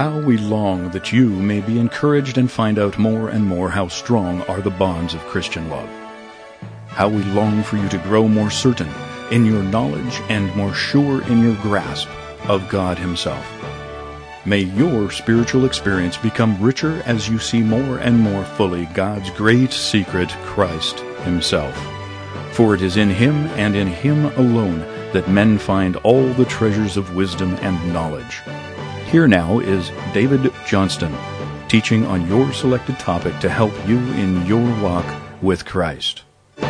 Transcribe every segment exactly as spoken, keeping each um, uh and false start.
How we long that you may be encouraged and find out more and more how strong are the bonds of Christian love. How we long for you to grow more certain in your knowledge and more sure in your grasp of God Himself. May your spiritual experience become richer as you see more and more fully God's great secret, Christ Himself. For it is in Him and in Him alone that men find all the treasures of wisdom and knowledge. Here now is David Johnston, teaching on your selected topic to help you in your walk with Christ. But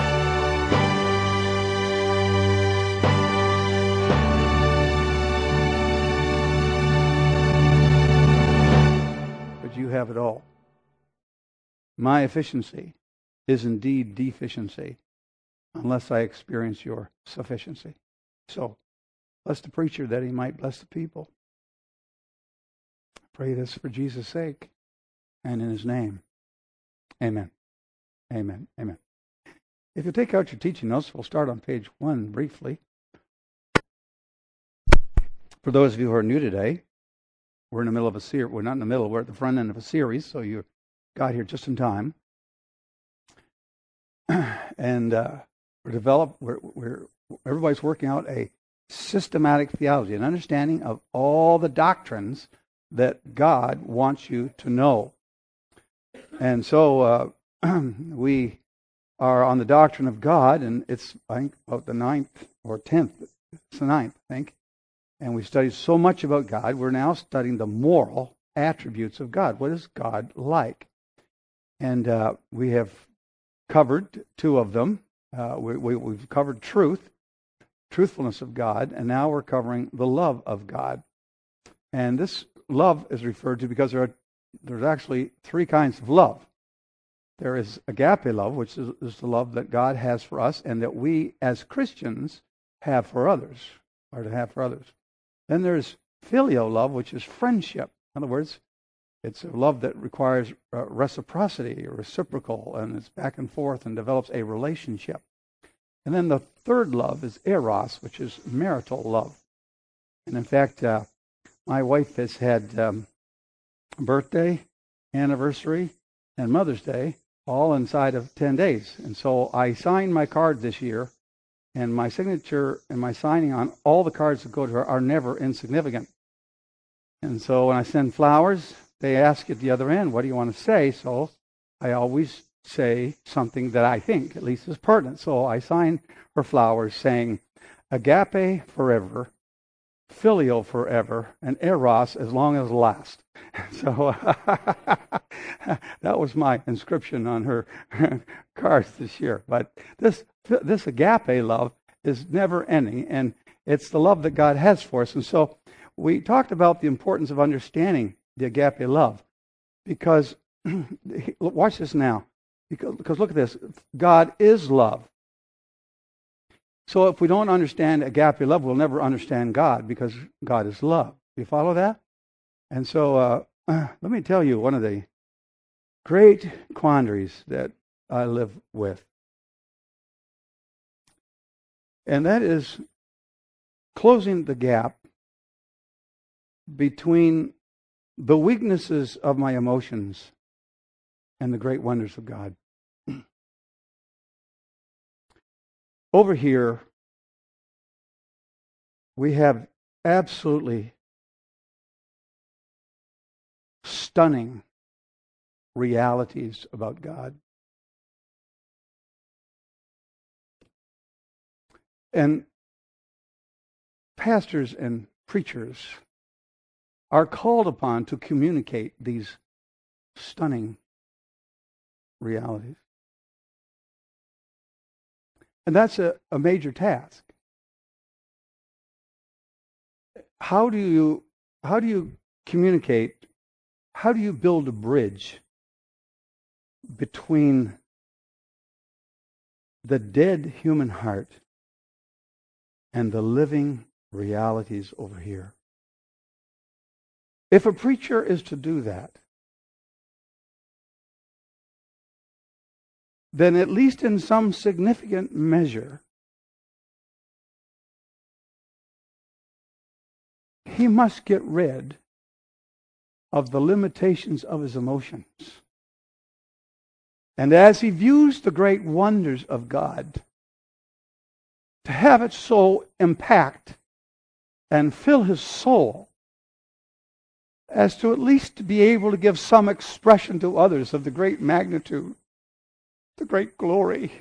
you have it all. My efficiency is indeed deficiency unless I experience your sufficiency. So, bless the preacher that he might bless the people. Pray this for Jesus' sake and in His name. Amen. Amen. Amen. If you take out your teaching notes, we'll start on page one briefly. For those of you who are new today, we're in the middle of a series. We're not in the middle. We're at the front end of a series, so you got here just in time. And uh, we're developed. We're, we're everybody's working out a systematic theology, an understanding of all the doctrines that God wants you to know. And so uh, we are on the doctrine of God, and it's, I think, about the ninth or tenth. It's the ninth, I think. And we studied so much about God. We're now studying the moral attributes of God. What is God like? And uh, we have covered two of them. Uh, we, we, we've covered truth, truthfulness of God, and now we're covering the love of God. And this love is referred to because there are there's actually three kinds of love. There is agape love, which is, is the love that God has for us and that we as Christians have for others, or to have for others. Then there's filial love, which is friendship. In other words, it's a love that requires uh, reciprocity or reciprocal, and it's back and forth and develops a relationship. And then the third love is eros, which is marital love. And in fact, uh, my wife has had um, birthday, anniversary, and Mother's Day all inside of ten days. And so I signed my card this year, and my signature and my signing on all the cards that go to her are never insignificant. And so when I send flowers, they ask at the other end, what do you want to say? So I always say something that I think at least is pertinent. So I signed her flowers saying, agape forever, filial forever, and eros as long as last. So that was my inscription on her cards this year. But this this agape love is never ending, and it's the love that God has for us. And so we talked about the importance of understanding the agape love, because watch this now. Because, because look at this. God is love. So if we don't understand agape love, we'll never understand God, because God is love. Do you follow that? And so uh, let me tell you one of the great quandaries that I live with. And that is closing the gap between the weaknesses of my emotions and the great wonders of God. Over here, we have absolutely stunning realities about God. And pastors and preachers are called upon to communicate these stunning realities. And that's a, a major task. How do you how do you communicate? How do you build a bridge between the dead human heart and the living realities over here? If a preacher is to do that, then at least in some significant measure, he must get rid of the limitations of his emotions. And as he views the great wonders of God, to have it so impact and fill his soul as to at least be able to give some expression to others of the great magnitude, the great glory.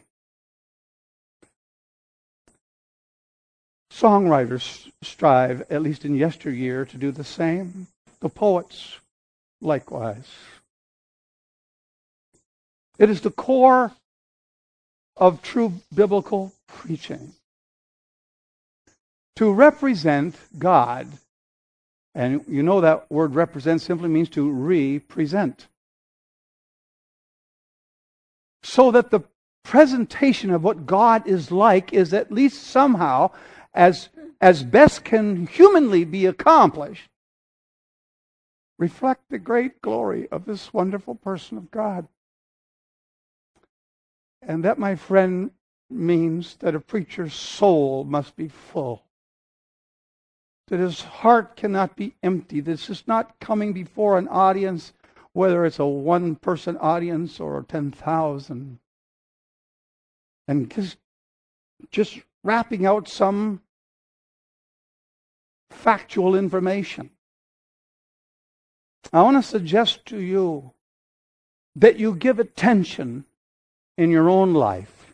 Songwriters strive, at least in yesteryear, to do the same. The poets, likewise. It is the core of true biblical preaching to represent God. And you know that word represent simply means to re-present. So that the presentation of what God is like is at least somehow, as, as best can humanly be accomplished, reflect the great glory of this wonderful person of God. And that, my friend, means that a preacher's soul must be full. That his heart cannot be empty. This is not coming before an audience, whether it's a one-person audience or ten thousand, and just, just wrapping out some factual information. I want to suggest to you that you give attention in your own life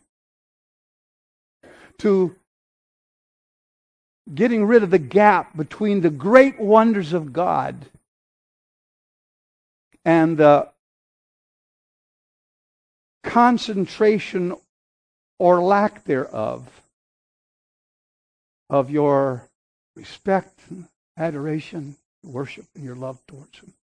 to getting rid of the gap between the great wonders of God and the concentration or lack thereof of your respect, adoration, worship, and your love towards Him.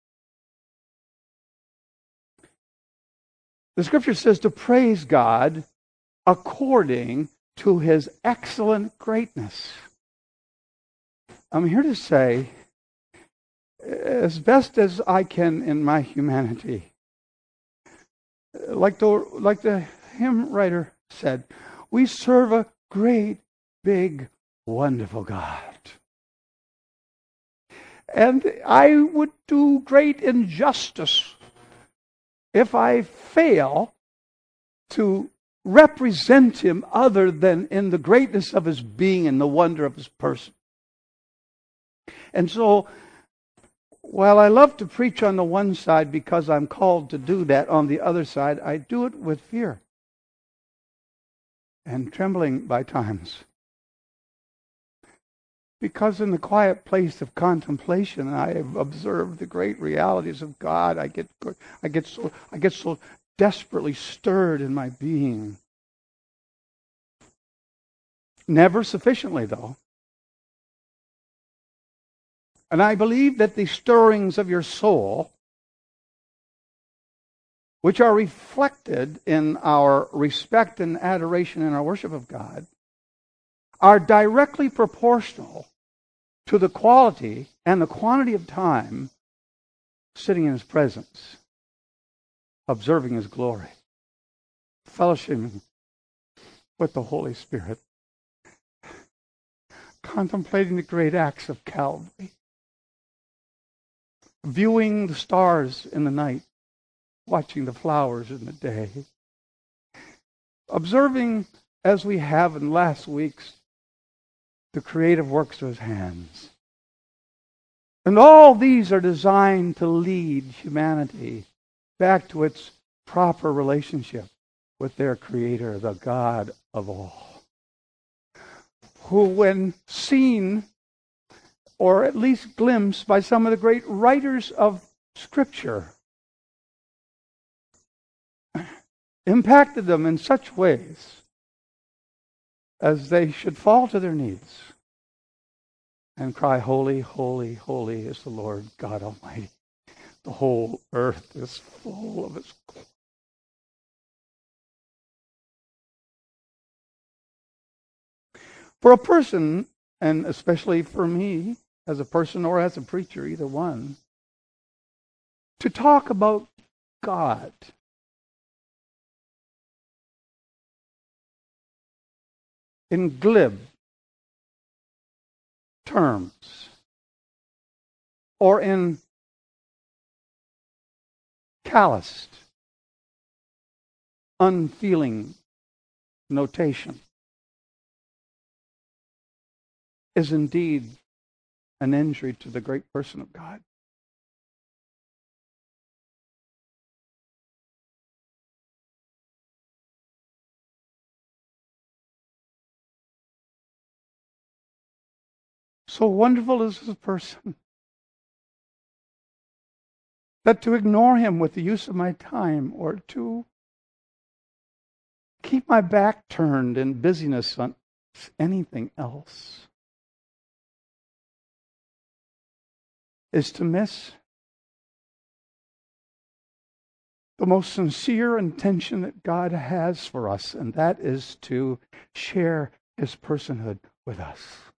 The Scripture says to praise God according to His excellent greatness. I'm here to say, as best as I can in my humanity, like the, like the hymn writer said, we serve a great, big, wonderful God. And I would do great injustice if I fail to represent Him other than in the greatness of His being and the wonder of His person. And so, while I love to preach on the one side because I'm called to do that, on the other side, I do it with fear and trembling by times. Because in the quiet place of contemplation, I have observed the great realities of God. I get, I get so, I get so desperately stirred in my being. Never sufficiently, though. And I believe that the stirrings of your soul, which are reflected in our respect and adoration and our worship of God, are directly proportional to the quality and the quantity of time sitting in His presence, observing His glory, fellowshipping with the Holy Spirit, contemplating the great acts of Calvary, viewing the stars in the night, watching the flowers in the day, observing, as we have in last week's, the creative works of His hands. And all these are designed to lead humanity back to its proper relationship with their Creator, the God of all, who, when seen, or at least glimpsed by some of the great writers of Scripture, impacted them in such ways as they should fall to their knees and cry, "Holy, holy, holy is the Lord God Almighty. The whole earth is full of His glory." For a person, and especially for me, as a person or as a preacher, either one, to talk about God in glib terms or in calloused, unfeeling notation is indeed an injury to the great person of God. So wonderful is this person that to ignore him with the use of my time, or to keep my back turned in busyness on anything else, is to miss the most sincere intention that God has for us, and that is to share His personhood with us.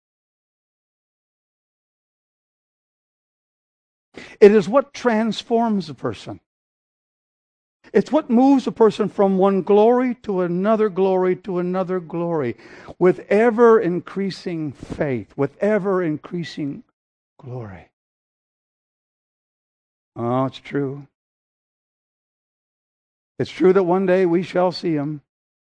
It is what transforms a person. It's what moves a person from one glory to another glory to another glory, with ever-increasing faith, with ever-increasing glory. Oh, it's true. It's true that one day we shall see Him.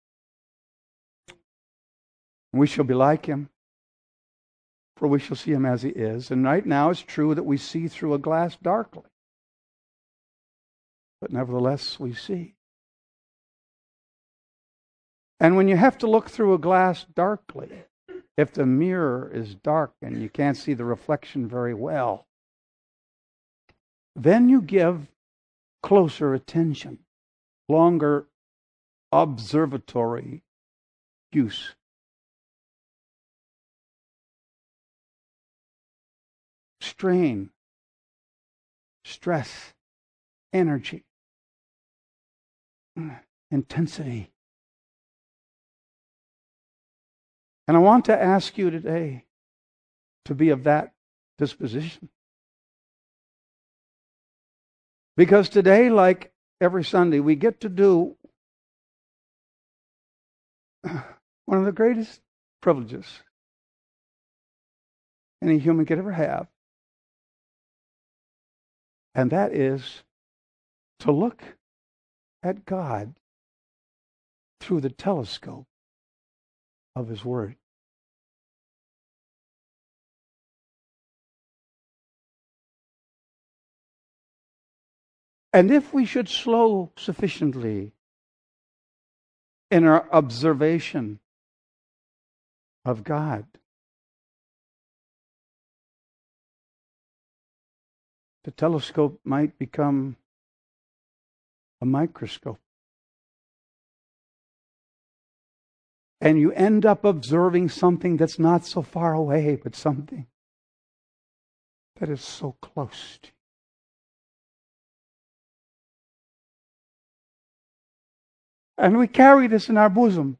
We shall be like Him, for we shall see Him as He is. And right now it's true that we see through a glass darkly. But nevertheless we see. And when you have to look through a glass darkly, if the mirror is dark and you can't see the reflection very well, then you give closer attention, longer observatory use. Strain, stress, energy, intensity. And I want to ask you today to be of that disposition. Because today, like every Sunday, we get to do one of the greatest privileges any human could ever have. And that is to look at God through the telescope of His Word. And if we should slow sufficiently in our observation of God, the telescope might become a microscope. And you end up observing something that's not so far away, but something that is so close to you. And we carry this in our bosom.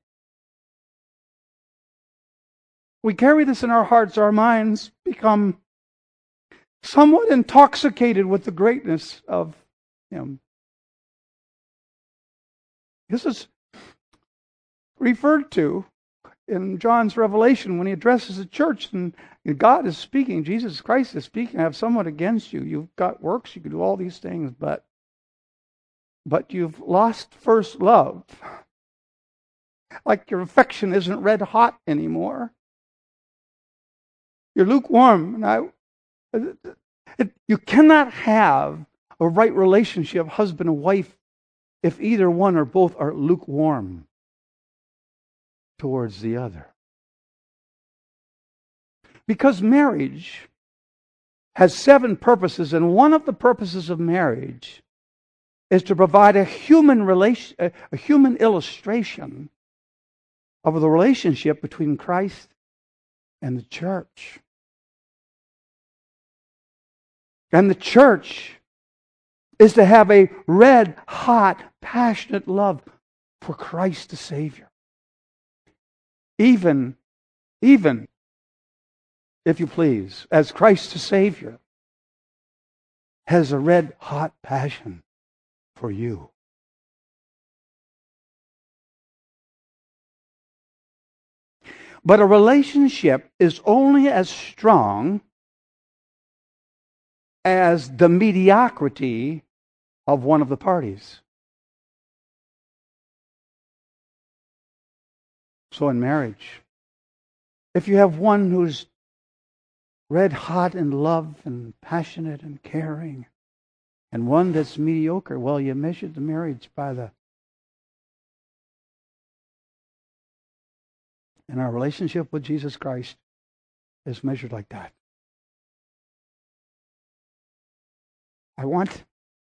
We carry this in our hearts. Our minds become somewhat intoxicated with the greatness of Him. This is referred to in John's Revelation when he addresses the church, and God is speaking, Jesus Christ is speaking, I have somewhat against you. You've got works, you can do all these things, but but you've lost first love. Like your affection isn't red hot anymore. You're lukewarm. And I, it, you cannot have a right relationship, husband and wife, if either one or both are lukewarm towards the other. Because marriage has seven purposes, and one of the purposes of marriage is to provide a human relation, a human illustration of the relationship between Christ and the church. And the church is to have a red, hot, passionate love for Christ the Savior. Even, even, if you please, as Christ the Savior has a red, hot passion for you. But a relationship is only as strong as the mediocrity of one of the parties. So in marriage, if you have one who's red hot in love and passionate and caring, and one that's mediocre, well, you measure the marriage by the... And our relationship with Jesus Christ is measured like that. I want,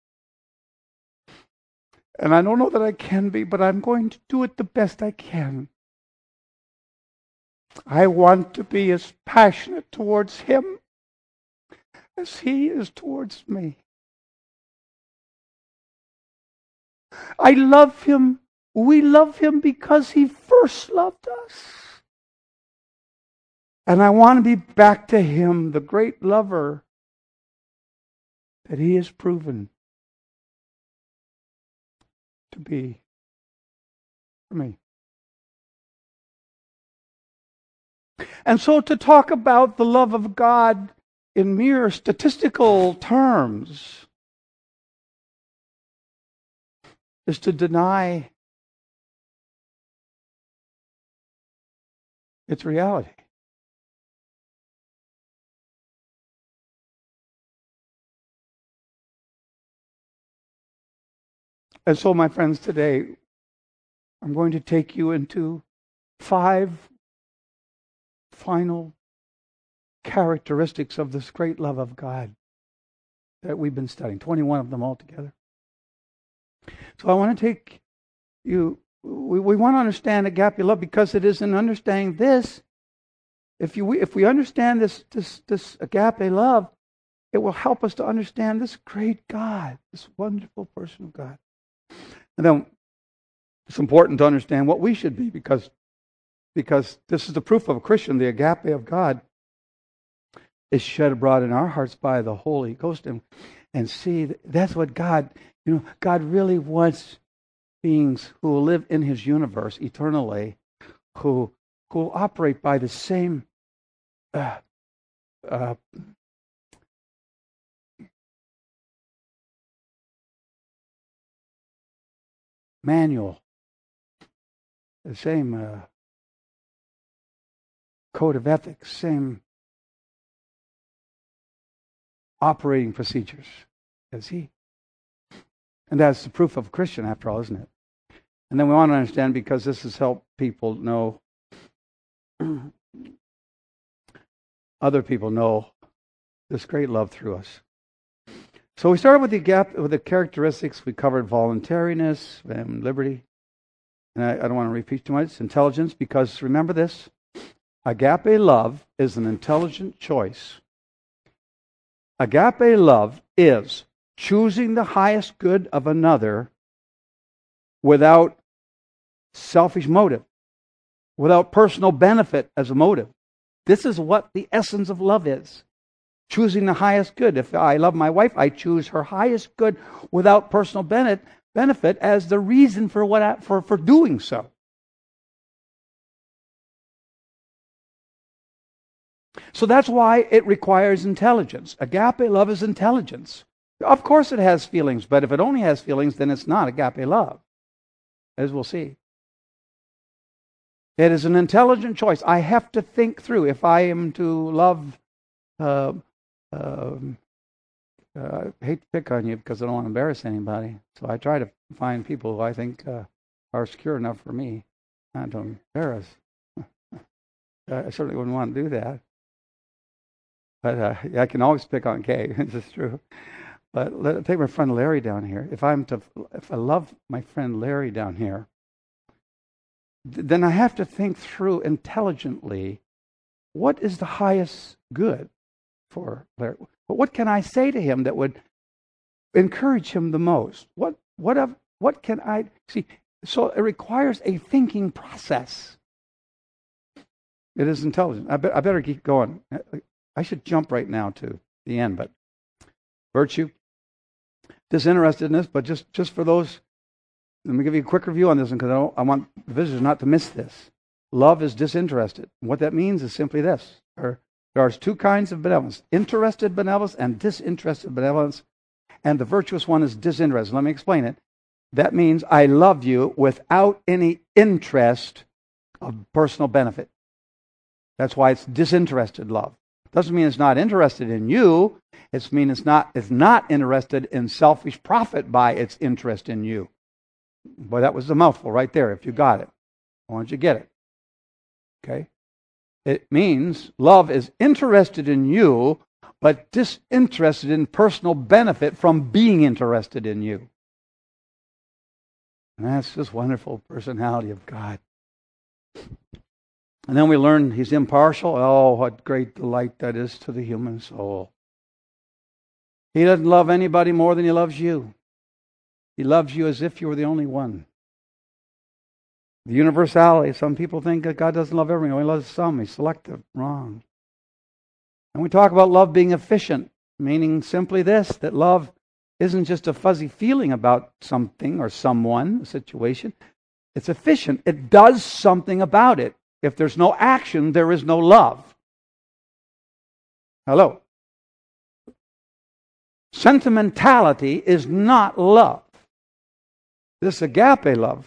and I don't know that I can be, but I'm going to do it the best I can. I want to be as passionate towards Him as He is towards me. I love Him. We love Him because He first loved us. And I want to be back to Him, the great lover that He has proven to be for me. And so to talk about the love of God in mere statistical terms is to deny its reality. And so, my friends, today I'm going to take you into five final characteristics of this great love of God that we've been studying, twenty-one of them altogether. So I want to take you, we, we want to understand agape love because it is in understanding this, if you if we understand this, this, this agape love, it will help us to understand this great God, this wonderful person of God. And then it's important to understand what we should be because Because this is the proof of a Christian. The agape of God is shed abroad in our hearts by the Holy Ghost. And, and see, that's what God, you know, God really wants beings who will live in His universe eternally, who, who will operate by the same uh, uh, manual, the same uh, code of ethics, same operating procedures as He. And that's the proof of a Christian, after all, isn't it? And then we want to understand, because this has helped people know, other people know this great love through us. So we started with the gap, with the characteristics. We covered voluntariness and liberty. And I, I don't want to repeat too much. Intelligence, because remember this, agape love is an intelligent choice. Agape love is choosing the highest good of another without selfish motive, without personal benefit as a motive. This is what the essence of love is. Choosing the highest good. If I love my wife, I choose her highest good without personal benefit, benefit as the reason for what I, for, for doing so. So that's why it requires intelligence. Agape love is intelligence. Of course it has feelings, but if it only has feelings, then it's not agape love, as we'll see. It is an intelligent choice. I have to think through if I am to love. Uh, uh, uh, I hate to pick on you because I don't want to embarrass anybody, so I try to find people who I think uh, are secure enough for me not to embarrass. I certainly wouldn't want to do that. But uh, I can always pick on Kay. This is true. But let, take my friend Larry down here. If I'm to, if I love my friend Larry down here, th- then I have to think through intelligently. What is the highest good for Larry? But what can I say to him that would encourage him the most? What what of what can I see? So it requires a thinking process. It is intelligent. I, be, I better keep going. I should jump right now to the end, but virtue, disinterestedness, but just, just for those, let me give you a quick review on this one because I, I want the visitors not to miss this. Love is disinterested. What that means is simply this. There, there are two kinds of benevolence, interested benevolence and disinterested benevolence. and the virtuous one is disinterested. Let me explain it. That means I love you without any interest of personal benefit. That's why it's disinterested love. Doesn't mean it's not interested in you. It means it's not, it's not interested in selfish profit by its interest in you. Boy, that was a mouthful right there, if you got it. I want you to get it. Okay? It means love is interested in you, but disinterested in personal benefit from being interested in you. And that's just wonderful personality of God. And then we learn He's impartial. Oh, what great delight that is to the human soul. He doesn't love anybody more than He loves you. He loves you as if you were the only one. The universality. Some people think that God doesn't love everyone. He loves some. He's selective. Wrong. And we talk about love being efficient, meaning simply this, that love isn't just a fuzzy feeling about something or someone, a situation. It's efficient. It does something about it. If there's no action, there is no love. Hello? Sentimentality is not love. This agape love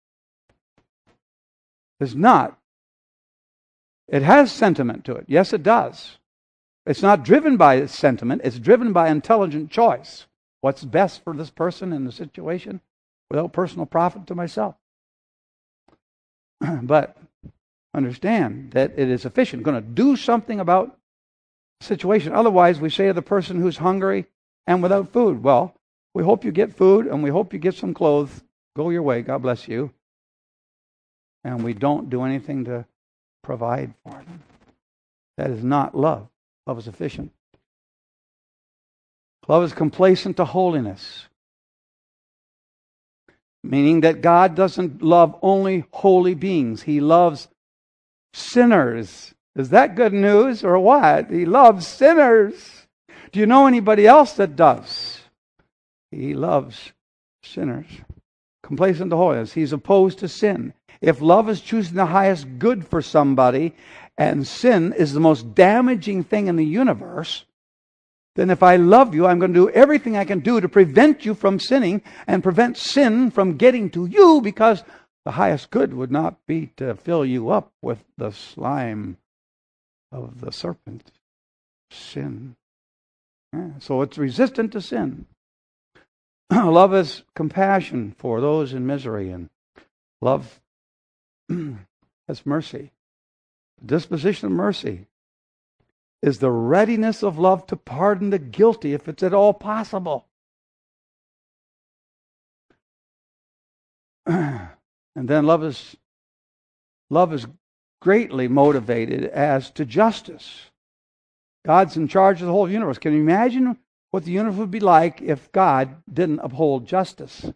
is not. It has sentiment to it. Yes, it does. It's not driven by sentiment. It's driven by intelligent choice. What's best for this person in the situation without personal profit to myself. But understand that it is efficient, going to do something about the situation. Otherwise, we say to the person who's hungry and without food, well, we hope you get food and we hope you get some clothes. Go your way. God bless you. And we don't do anything to provide for them. That is not love. Love is efficient. Love is complacent to holiness. Meaning that God doesn't love only holy beings. He loves sinners. Is that good news or what? He loves sinners. Do you know anybody else that does? He loves sinners. Complacent to holiness. He's opposed to sin. If love is choosing the highest good for somebody and sin is the most damaging thing in the universe, then if I love you, I'm going to do everything I can do to prevent you from sinning and prevent sin from getting to you, because the highest good would not be to fill you up with the slime of the serpent, sin. Yeah, so it's resistant to sin. Love is compassion for those in misery, and love has mercy. The disposition of mercy is the readiness of love to pardon the guilty if it's at all possible. And then love is love is greatly motivated as to justice. God's in charge of the whole universe. Can you imagine what the universe would be like if God didn't uphold justice?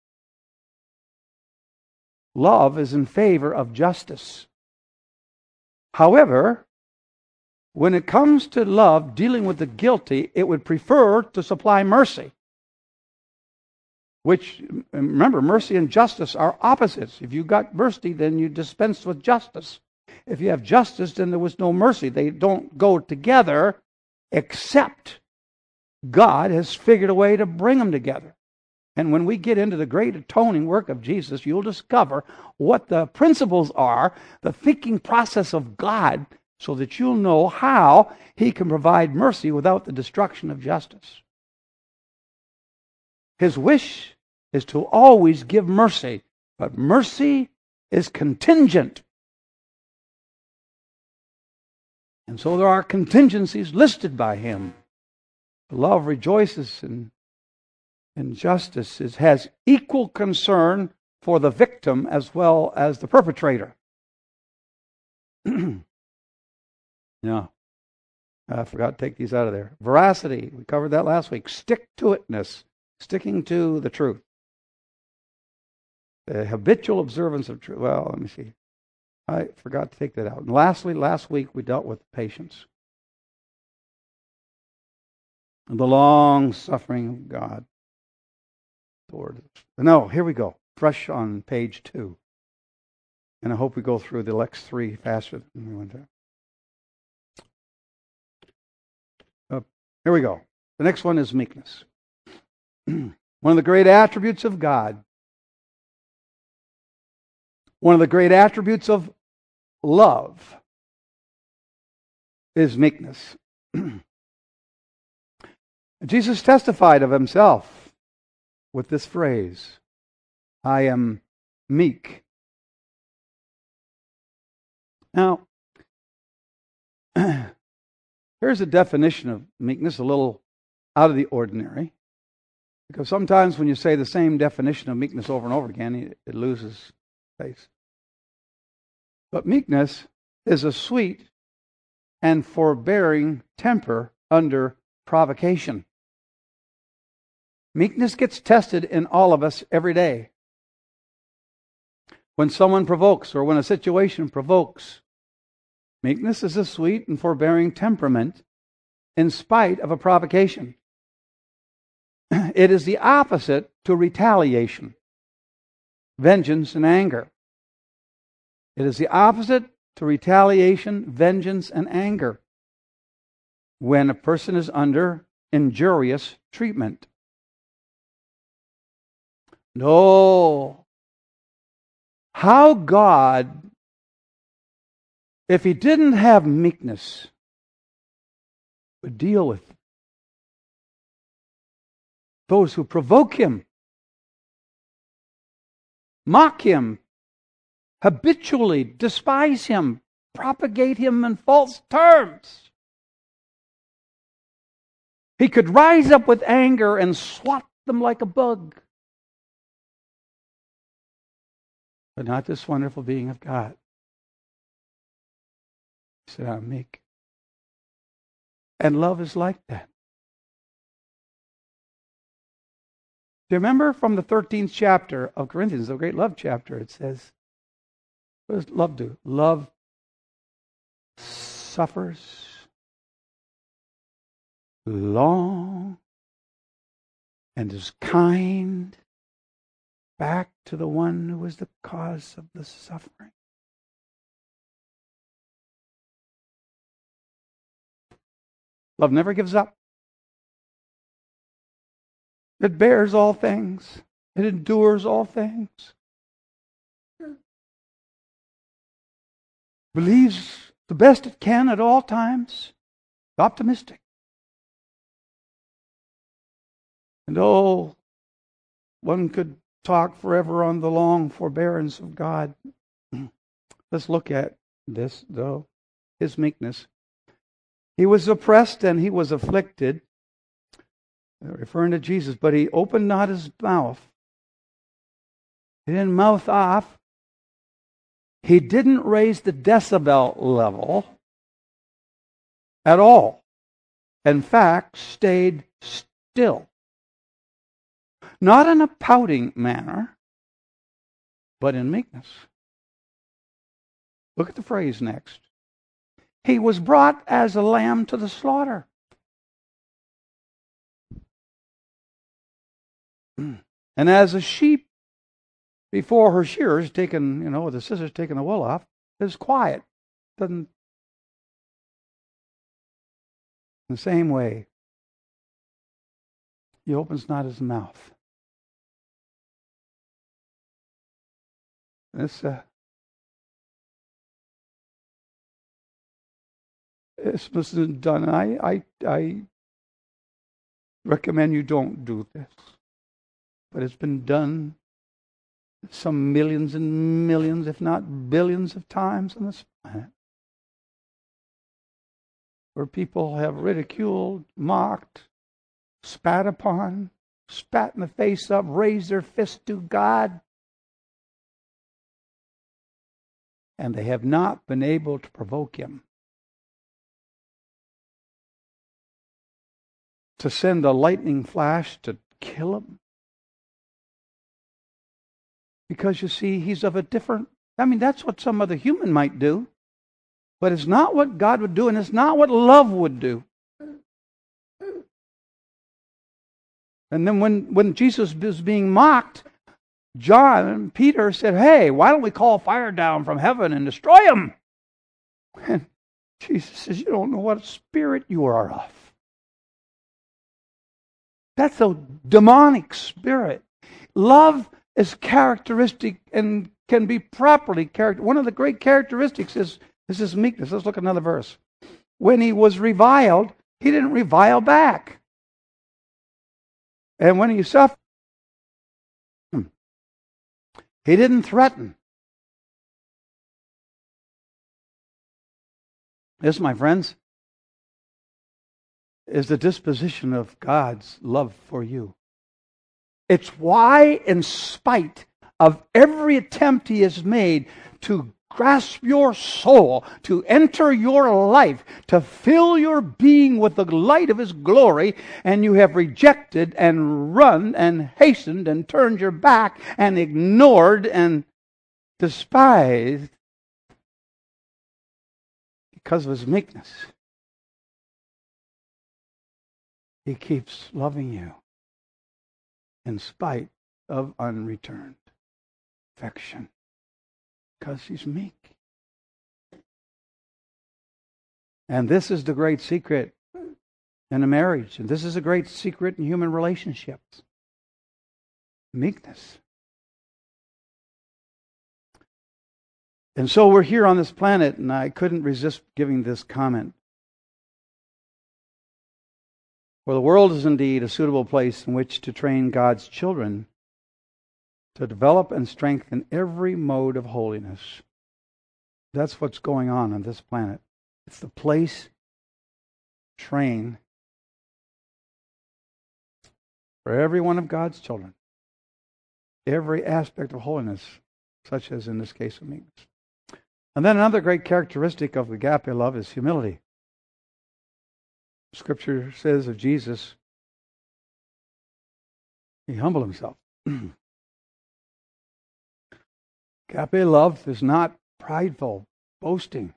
Love is in favor of justice. However, when it comes to love dealing with the guilty, it would prefer to supply mercy. Which, remember, mercy and justice are opposites. If you got mercy, then you dispense with justice. If you have justice, then there was no mercy. They don't go together, except God has figured a way to bring them together. And when we get into the great atoning work of Jesus, you'll discover what the principles are, the thinking process of God, so that you'll know how He can provide mercy without the destruction of justice. His wish is to always give mercy, but mercy is contingent. And so there are contingencies listed by Him. Love rejoices in, in justice. It has equal concern for the victim as well as the perpetrator. Yeah. I forgot to take these out of there. Veracity. We covered that last week. Stick-to-itness. Sticking to the truth. The habitual observance of truth. Well, let me see. I forgot to take that out. And lastly, last week we dealt with patience. And the long suffering of God. Lord. No, here we go. Fresh on page two. And I hope we go through the Lex three faster than we went there. Uh, here we go. The next one is meekness. One of the great attributes of God, one of the great attributes of love is meekness. Jesus testified of himself with this phrase, I am meek. Now, here's a definition of meekness, a little out of the ordinary. Because sometimes when you say the same definition of meekness over and over again, it loses face. But meekness is a sweet and forbearing temper under provocation. Meekness gets tested in all of us every day. When someone provokes or when a situation provokes, meekness is a sweet and forbearing temperament in spite of a provocation. It is the opposite to retaliation, vengeance, and anger. It is the opposite to retaliation, vengeance, and anger when a person is under injurious treatment. No. How God, if He didn't have meekness, would deal with those who provoke Him, mock Him, habitually despise Him, propagate Him in false terms. He could rise up with anger and swat them like a bug. But not this wonderful being of God. He said, I'm meek. And love is like that. Do you remember from the thirteenth chapter of Corinthians, the great love chapter, it says, what does love do? Love suffers long and is kind back to the one who was the cause of the suffering. Love never gives up. It bears all things. It endures all things. Believes the best it can at all times. Optimistic. And oh, one could talk forever on the long forbearance of God. Let's look at this, though. His meekness. He was oppressed and he was afflicted. Referring to Jesus, but he opened not his mouth. He didn't mouth off. He didn't raise the decibel level at all. In fact, stayed still. Not in a pouting manner, but in meekness. Look at the phrase next. He was brought as a lamb to the slaughter. And as a sheep before her shearers, taking, you know, with the scissors taking the wool off, is quiet. Doesn't. In the same way, he opens not his mouth. This, uh, this wasn't done. I, I, I recommend you don't do this. But it's been done some millions and millions, if not billions of times on this planet. Where people have ridiculed, mocked, spat upon, spat in the face of, raised their fist to God. And they have not been able to provoke Him. To send a lightning flash to kill Him. Because you see, He's of a different, I mean, that's what some other human might do. But it's not what God would do, and it's not what love would do. And then when, when Jesus was being mocked, John and Peter said, hey, why don't we call fire down from heaven and destroy him? And Jesus says, you don't know what spirit you are of. That's a demonic spirit. Love is characteristic and can be properly character. One of the great characteristics is, is his meekness. Let's look at another verse. When he was reviled, he didn't revile back. And when he suffered, he didn't threaten. This, my friends, is the disposition of God's love for you. It's why, in spite of every attempt he has made to grasp your soul, to enter your life, to fill your being with the light of his glory, and you have rejected and run and hastened and turned your back and ignored and despised because of his meekness. He keeps loving you in spite of unreturned affection, because he's meek. And this is the great secret in a marriage, and this is a great secret in human relationships. Meekness. And so we're here on this planet, and I couldn't resist giving this comment. For the world is indeed a suitable place in which to train God's children to develop and strengthen every mode of holiness. That's what's going on on this planet. It's the place to train for every one of God's children every aspect of holiness, such as in this case of meekness. And then another great characteristic of agape love is humility. Scripture says of Jesus, he humbled himself. Agape love is not prideful, boasting.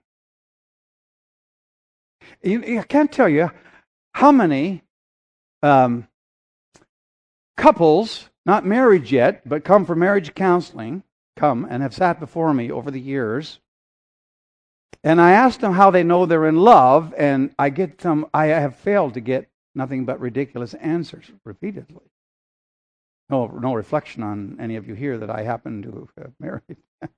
I can't tell you how many um, couples, not married yet, but come for marriage counseling, come and have sat before me over the years. And I ask them how they know they're in love, and I get some, I have failed to get nothing but ridiculous answers repeatedly. No, no reflection on any of you here that I happen to have married.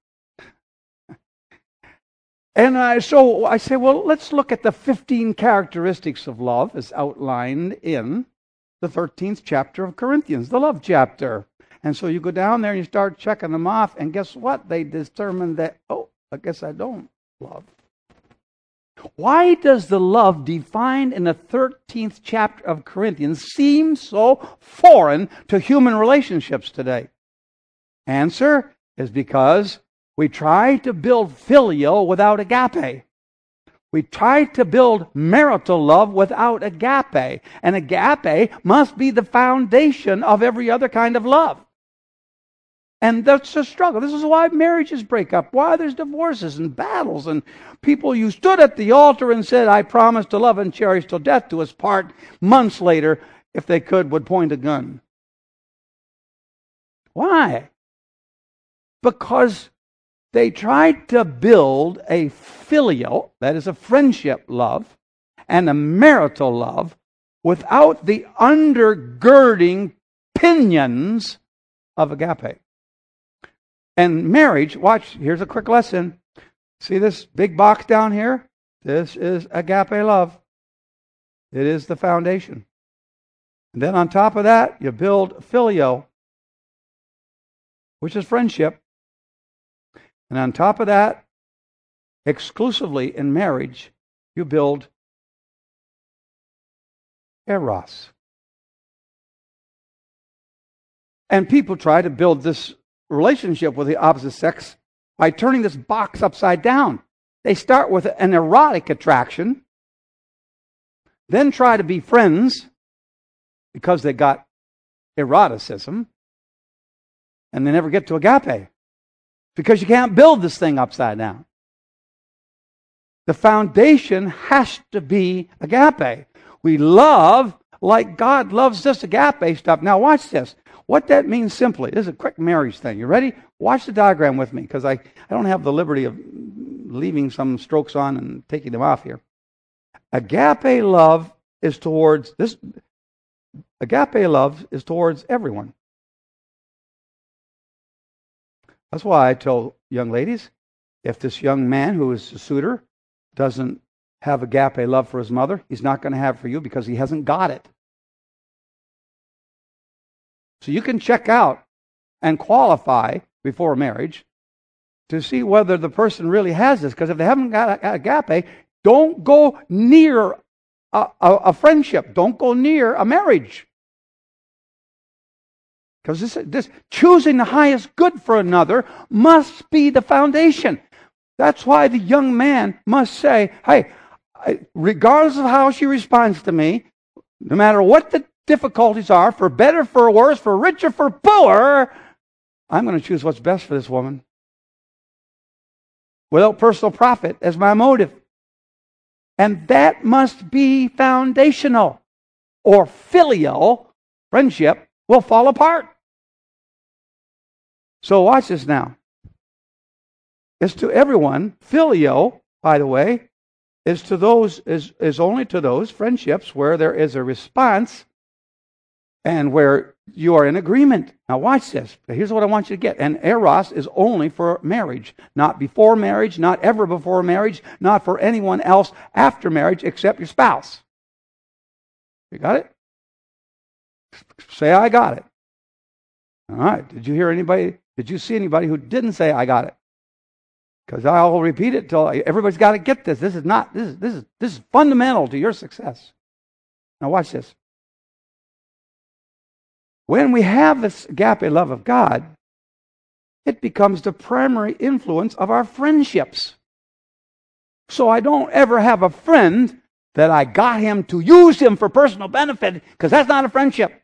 And I, so I say, well, let's look at the fifteen characteristics of love as outlined in the thirteenth chapter of Corinthians, the love chapter. And so you go down there and you start checking them off, and guess what? They determine that, oh, I guess I don't love. Why does the love defined in the thirteenth chapter of Corinthians seem so foreign to human relationships today? Answer is because we try to build filial without agape. We try to build marital love without agape. And agape must be the foundation of every other kind of love. And that's a struggle. This is why marriages break up, why there's divorces and battles, and people you stood at the altar and said, I promise to love and cherish till death do us part, months later, if they could, would point a gun. Why? Because they tried to build a filial, that is a friendship love, and a marital love without the undergirding pinions of agape. And marriage, watch, here's a quick lesson. See this big box down here? This is agape love. It is the foundation. And then on top of that, you build filio, which is friendship. And on top of that, exclusively in marriage, you build eros. And people try to build this relationship with the opposite sex by turning this box upside down. They start with an erotic attraction, then try to be friends because they got eroticism, and they never get to agape because you can't build this thing upside down. The foundation has to be agape. We love like God loves this agape stuff. Now watch this. What that means simply, this is a quick marriage thing. You ready? Watch the diagram with me, because I, I don't have the liberty of leaving some strokes on and taking them off here. Agape love is towards this. agape love is towards everyone. That's why I tell young ladies, if this young man who is a suitor doesn't have agape love for his mother, he's not going to have it for you because he hasn't got it. So you can check out and qualify before marriage to see whether the person really has this. Because if they haven't got agape, don't go near a, a, a friendship. Don't go near a marriage. Because this, this choosing the highest good for another must be the foundation. That's why the young man must say, hey, regardless of how she responds to me, no matter what the difficulties are, for better, for worse, for richer, for poor, I'm going to choose what's best for this woman. Without personal profit as my motive. And that must be foundational. Or filial friendship will fall apart. So watch this now. It's to everyone. Filial, by the way, is to those is, is only to those friendships where there is a response and where you are in agreement. Now watch this. Here's what I want you to get. And eros is only for marriage. Not before marriage, not ever before marriage, not for anyone else after marriage except your spouse. You got it? Say, I got it. All right. Did you hear anybody? Did you see anybody who didn't say, I got it? Because I'll repeat it till everybody's got to get this. This is not, this is, this is, this is fundamental to your success. Now watch this. When we have this agape love of God, it becomes the primary influence of our friendships. So I don't ever have a friend that I got him to use him for personal benefit, because that's not a friendship.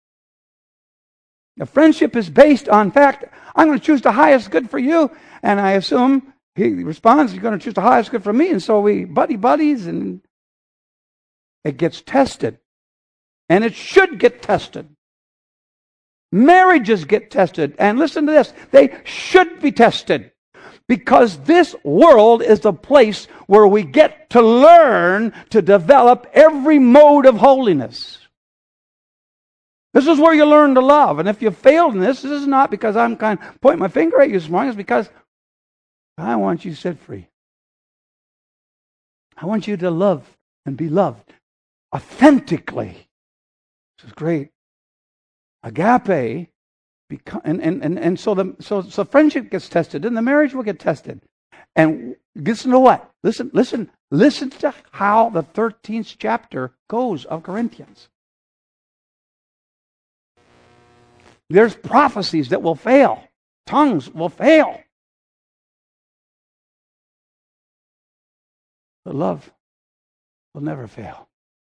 A friendship is based on fact, I'm going to choose the highest good for you, and I assume he responds, you're going to choose the highest good for me, and so we buddy buddies, and it gets tested. And it should get tested. Marriages get tested. And listen to this, they should be tested. Because this world is the place where we get to learn to develop every mode of holiness. This is where you learn to love. And if you failed in this, this is not because I'm kind of pointing my finger at you this morning. It's because I want you set free. I want you to love and be loved authentically. This is great. Agape, and, and, and, and so the so, so friendship gets tested, and the marriage will get tested. And listen to what? Listen, listen, listen to how the thirteenth chapter goes of Corinthians. There's prophecies that will fail. Tongues will fail. But love will never fail.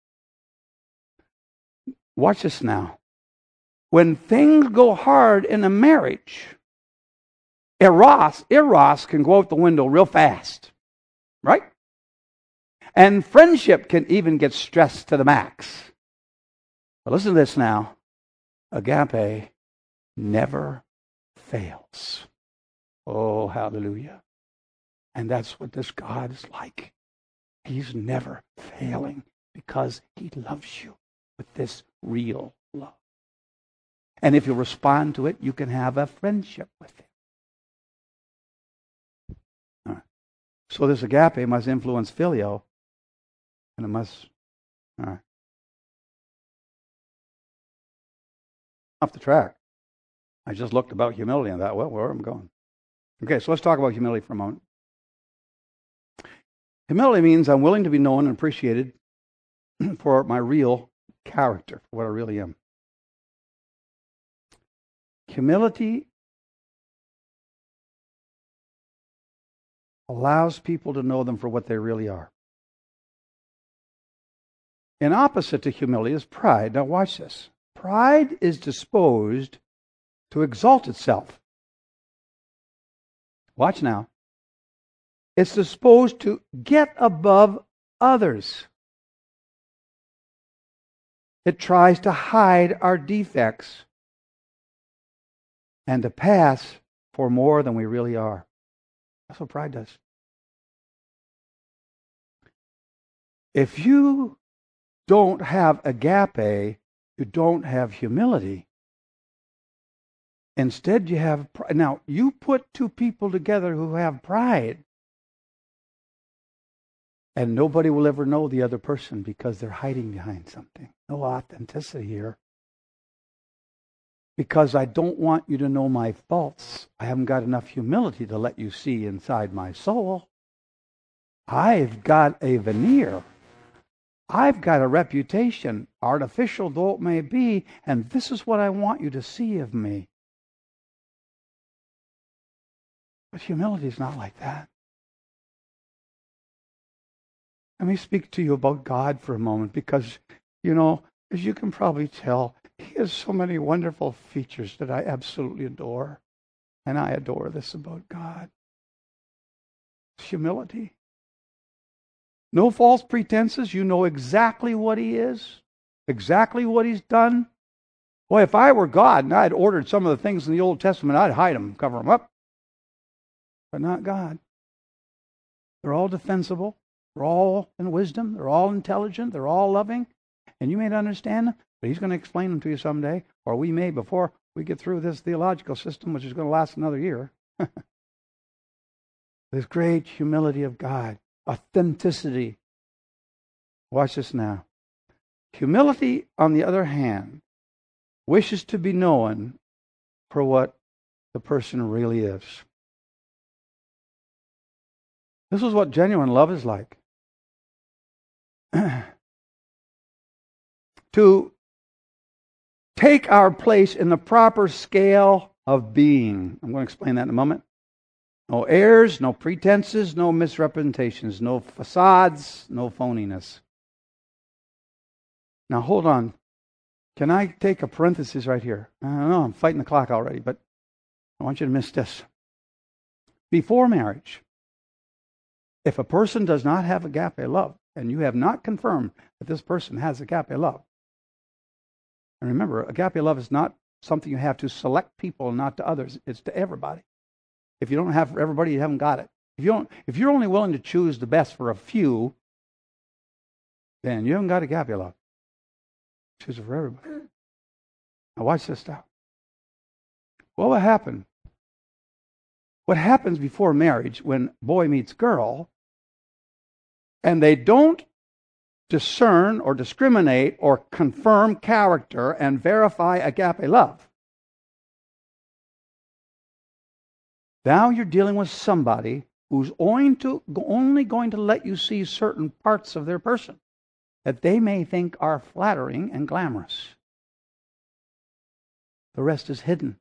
Watch this now. When things go hard in a marriage, eros, eros can go out the window real fast. Right? And friendship can even get stressed to the max. But listen to this now. Agape never fails. Oh, hallelujah. And that's what this God is like. He's never failing because he loves you with this real love. And if you respond to it, you can have a friendship with him. All right. So this agape must influence filio, and it must, all right. Off the track. I just looked about humility and thought, well, where am I going? Okay, so let's talk about humility for a moment. Humility means I'm willing to be known and appreciated for my real character, for what I really am. Humility allows people to know them for what they really are. And opposite to humility is pride. Now watch this. Pride is disposed to exalt itself. Watch now. It's disposed to get above others. It tries to hide our defects and to pass for more than we really are. That's what pride does. If you don't have agape, You don't have humility. Instead, you have pride. Now, you put two people together who have pride, and nobody will ever know the other person because they're hiding behind something. No authenticity here. Because I don't want you to know my faults. I haven't got enough humility to let you see inside my soul. I've got a veneer. I've got a reputation, artificial though it may be, and this is what I want you to see of me. But humility is not like that. Let me speak to you about God for a moment because, you know, as you can probably tell, He has so many wonderful features that I absolutely adore. And I adore this about God. Humility. No false pretenses. You know exactly what He is, exactly what He's done. Boy, if I were God and I'd ordered some of the things in the Old Testament, I'd hide them, cover them up. But not God. They're all defensible. They're all in wisdom. They're all intelligent. They're all loving. And you may not understand them, but He's going to explain them to you someday. Or we may before we get through this theological system, which is going to last another year. This great humility of God. Authenticity. Watch this now. Humility, on the other hand, wishes to be known for what the person really is. This is what genuine love is like. To take our place in the proper scale of being. I'm going to explain that in a moment. No airs, no pretenses, no misrepresentations, no facades, no phoniness. Now hold on. Can I take a parenthesis right here? I don't know, I'm fighting the clock already, but I want you to miss this. Before marriage, if a person does not have agape love, and you have not confirmed that this person has agape love, and remember, agape love is not something you have to select people and not to others. It's to everybody. If you don't have for everybody, you haven't got it. If you don't, if you're only willing to choose the best for a few, then you haven't got agape love. Choose it for everybody. Now watch this now. What will happen? What happens before marriage when boy meets girl, and they don't discern or discriminate or confirm character and verify agape love? Now you're dealing with somebody who's only, to, only going to let you see certain parts of their person that they may think are flattering and glamorous. The rest is hidden.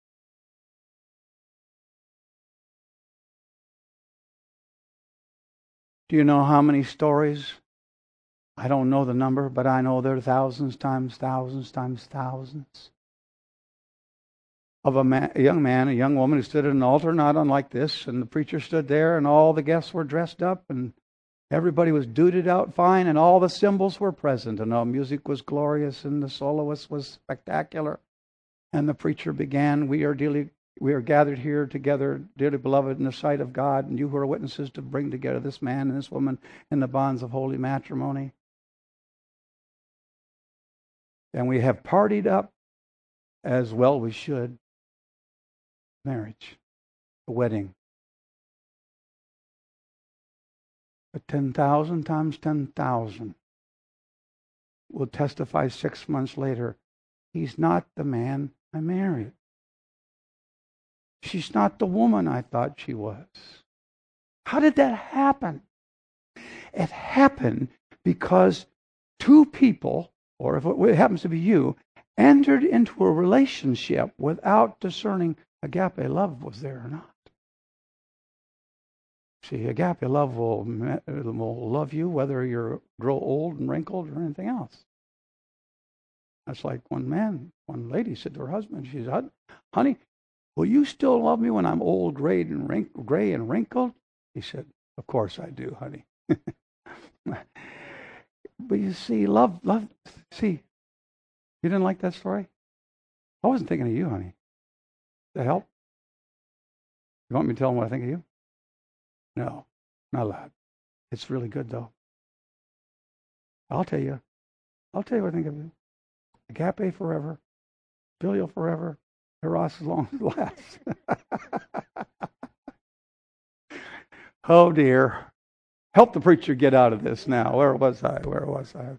Do you know how many stories? I don't know the number, but I know there are thousands times thousands times thousands of a, man, a young man, a young woman who stood at an altar not unlike this, and the preacher stood there, and all the guests were dressed up, and everybody was duded out fine, and all the symbols were present, and the music was glorious, and the soloist was spectacular. And the preacher began, we are dearly, we are gathered here together, dearly beloved, in the sight of God, and you who are witnesses to bring together this man and this woman in the bonds of holy matrimony. And we have partied up, as well we should, marriage, the wedding. But ten thousand times ten thousand will testify six months later, he's not the man I married. She's not the woman I thought she was. How did that happen? It happened because two people, or if it happens to be you, entered into a relationship without discerning agape love was there or not. See, agape love will, will love you whether you grow old and wrinkled or anything else. That's like one man, one lady said to her husband, she said, honey, will you still love me when I'm old, gray and, wrinkled, gray and wrinkled? He said, of course I do, honey. But you see, love, love, see, you didn't like that story? I wasn't thinking of you, honey. That help? You want me to tell them what I think of you? No, not allowed. It's really good, though. I'll tell you. I'll tell you what I think of you. Agape forever, filial forever, eros as long as it lasts. Oh dear. Help the preacher get out of this now. Where was I? Where was I?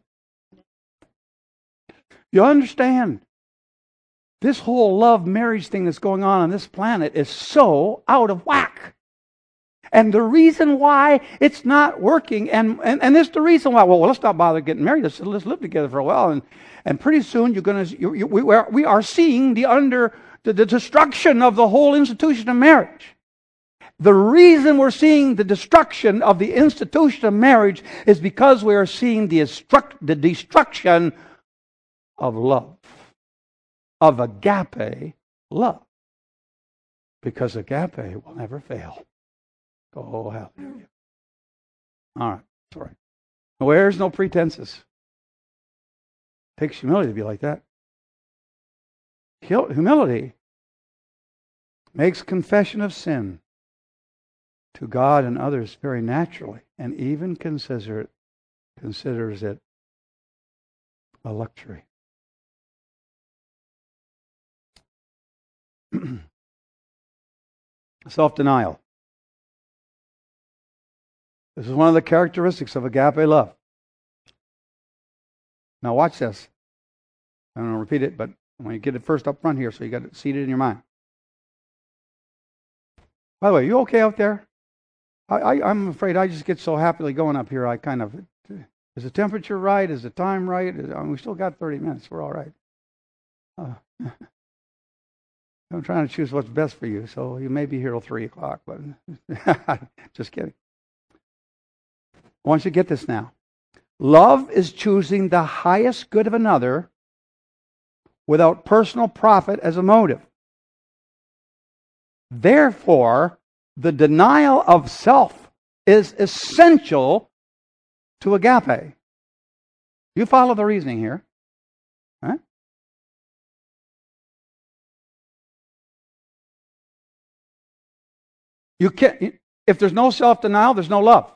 You understand? This whole love marriage thing that's going on on this planet is so out of whack. And the reason why it's not working, and, and, and this is the reason why, well, let's not bother getting married. Let's, let's live together for a while. And, and pretty soon you're going to, you, you, we, are, we are seeing the under, the, the destruction of the whole institution of marriage. The reason we're seeing the destruction of the institution of marriage is because we are seeing the, destruct, the destruction of love, of agape love. Because agape will never fail. Oh, hallelujah. All right, sorry. Where's no pretenses? Takes humility to be like that. Humility makes confession of sin to God and others very naturally, and even consider it, considers it a luxury. Self-denial. This is one of the characteristics of agape love. Now watch this. I don't want to repeat it, but I want you to get it first up front here so you got it seated in your mind. By the way, you okay out there? I, I, I'm afraid I just get so happily going up here, I kind of... Is the temperature right? Is the time right? Is, I mean, we still got thirty minutes. We're all right. Uh, I'm trying to choose what's best for you, so you may be here till three o'clock, but just kidding. I want you to get this now. Love is choosing the highest good of another without personal profit as a motive. Therefore, the denial of self is essential to agape. You follow the reasoning here? Huh? You can't, if there's no self-denial, there's no love.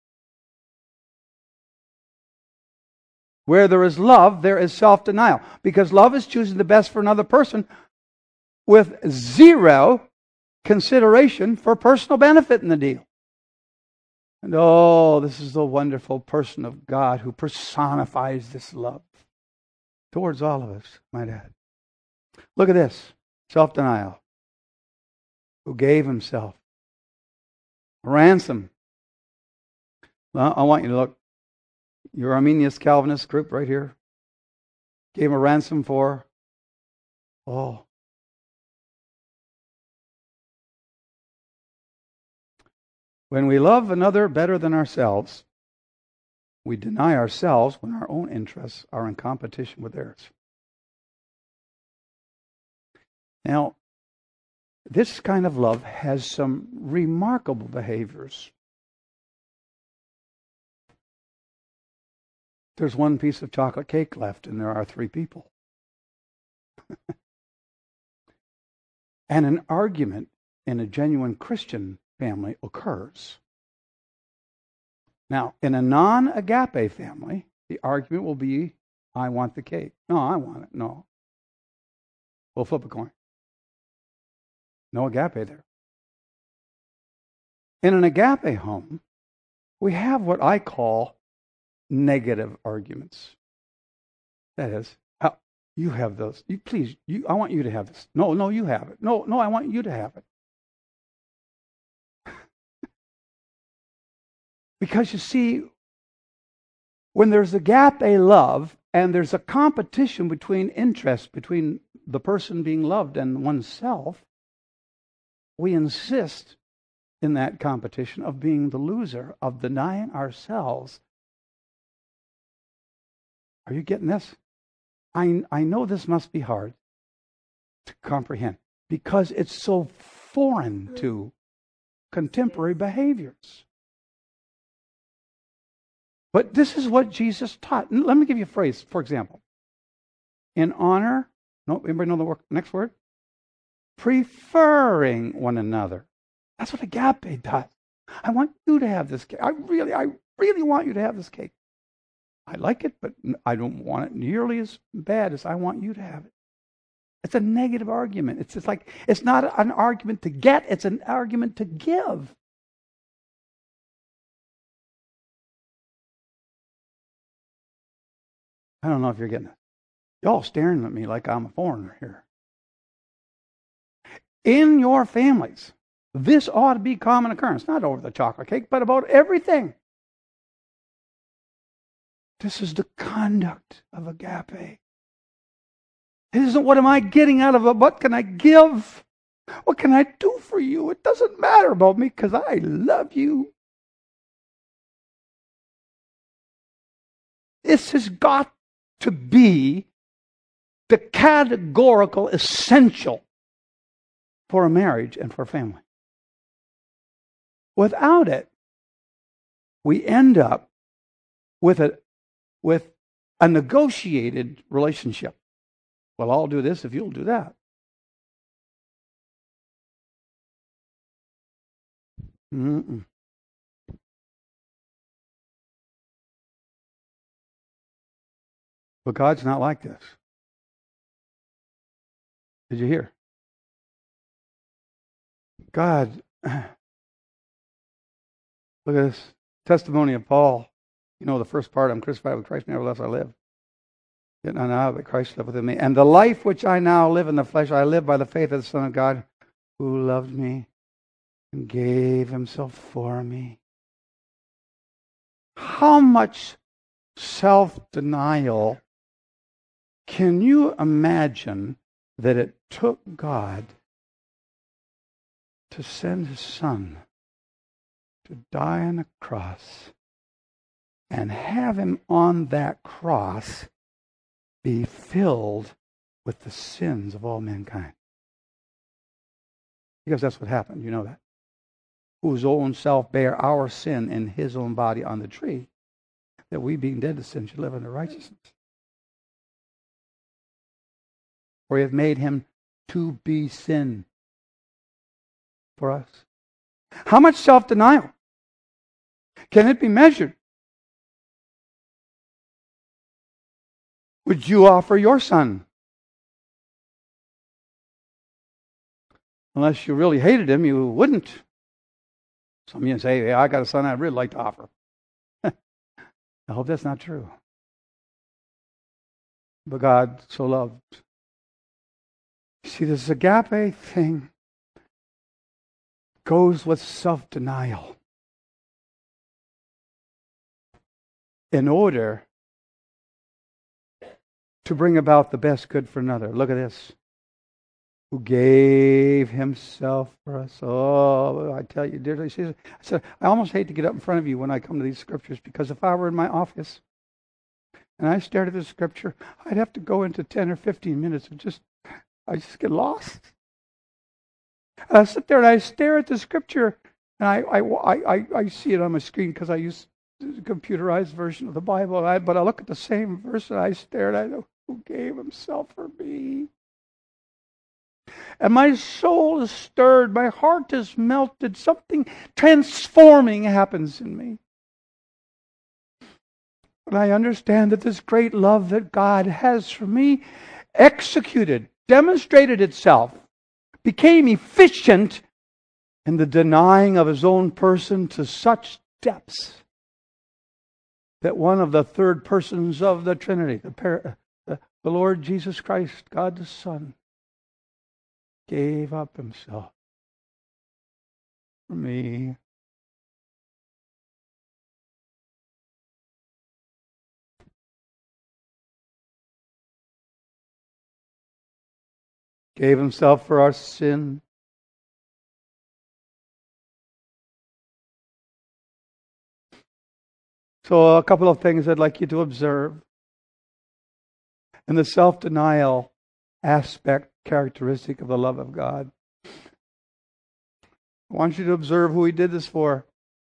Where there is love, there is self-denial. Because love is choosing the best for another person with zero consideration for personal benefit in the deal. And oh, this is the wonderful person of God who personifies this love towards all of us, my dad. Look at this. Self-denial. Who gave himself a ransom. Well, I want you to look. Your Arminius Calvinist group right here gave a ransom for, oh, when we love another better than ourselves, we deny ourselves when our own interests are in competition with theirs. Now, this kind of love has some remarkable behaviors. There's one piece of chocolate cake left, and there are three people. And an argument in a genuine Christian family occurs. Now, in a non-agape family, the argument will be, I want the cake. No, I want it. No. We'll flip a coin. No agape there. In an agape home, we have what I call negative arguments. That is, how, you have those. You please, you, I want you to have this. No, no, you have it. No, no, I want you to have it. Because you see, when there's agape love and there's a competition between interests, between the person being loved and oneself, we insist in that competition of being the loser, of denying ourselves. Are you getting this? I, I know this must be hard to comprehend because it's so foreign to contemporary behaviors. But this is what Jesus taught. Let me give you a phrase, for example. In honor, no, anybody know the word, next word? Preferring one another. That's what agape does. I want you to have this cake. I really, I really want you to have this cake. I like it, but I don't want it nearly as bad as I want you to have it. It's a negative argument. It's just like, it's not an argument to get, it's an argument to give. I don't know if you're getting it. Y'all staring at me like I'm a foreigner here. In your families, this ought to be common occurrence, not over the chocolate cake, but about everything. This is the conduct of agape. It isn't what am I getting out of it, what can I give? What can I do for you? It doesn't matter about me because I love you. This has got to be the categorical essential for a marriage and for a family. Without it, we end up with a with a negotiated relationship. Well, I'll do this if you'll do that. Mm-mm. But God's not like this. Did you hear? God, look at this testimony of Paul. You know the first part, I'm crucified with Christ, nevertheless I live. Yet not I, but Christ liveth within me. And the life which I now live in the flesh, I live by the faith of the Son of God, who loved me and gave himself for me. How much self-denial can you imagine that it took God to send his Son to die on the cross and have him on that cross be filled with the sins of all mankind? Because that's what happened, you know that. Whose own self bare our sin in his own body on the tree, that we being dead to sin should live under righteousness. For he hath made him to be sin for us. How much self-denial can it be measured? Would you offer your son? Unless you really hated him, you wouldn't. Some of you say, hey, I got a son I'd really like to offer. I hope that's not true. But God so loved. See, this agape thing goes with self-denial in order to bring about the best good for another. Look at this. Who gave himself for us. Oh, I tell you, dearly, I said, I almost hate to get up in front of you when I come to these scriptures, because if I were in my office and I stared at the scripture, I'd have to go into ten or fifteen minutes and just, I just get lost. And I sit there and I stare at the scripture, and I I, I, I see it on my screen because I use the computerized version of the Bible. I, but I look at the same verse and I stare and I know, who gave himself for me? And my soul is stirred, my heart is melted, something transforming happens in me. And I understand that this great love that God has for me executed, demonstrated itself, became efficient in the denying of his own person to such depths that one of the third persons of the Trinity, the, par- the, the Lord Jesus Christ, God the Son, gave up himself for me. Gave himself for our sin. So a couple of things I'd like you to observe. And the self-denial aspect, characteristic of the love of God. I want you to observe who he did this for.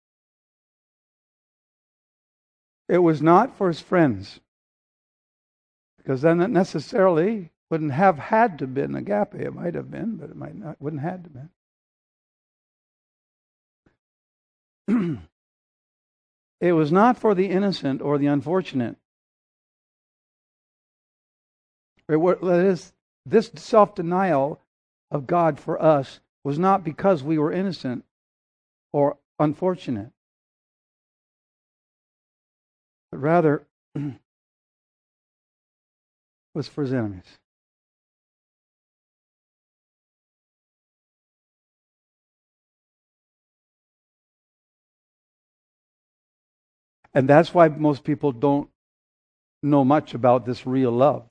It was not for his friends, because then it necessarily wouldn't have had to been agape. It might have been, but it might not. Wouldn't have had to been. It was not for the innocent or the unfortunate. It wa- that is, this self-denial of God for us was not because we were innocent or unfortunate, but rather was for his enemies. And that's why most people don't know much about this real love.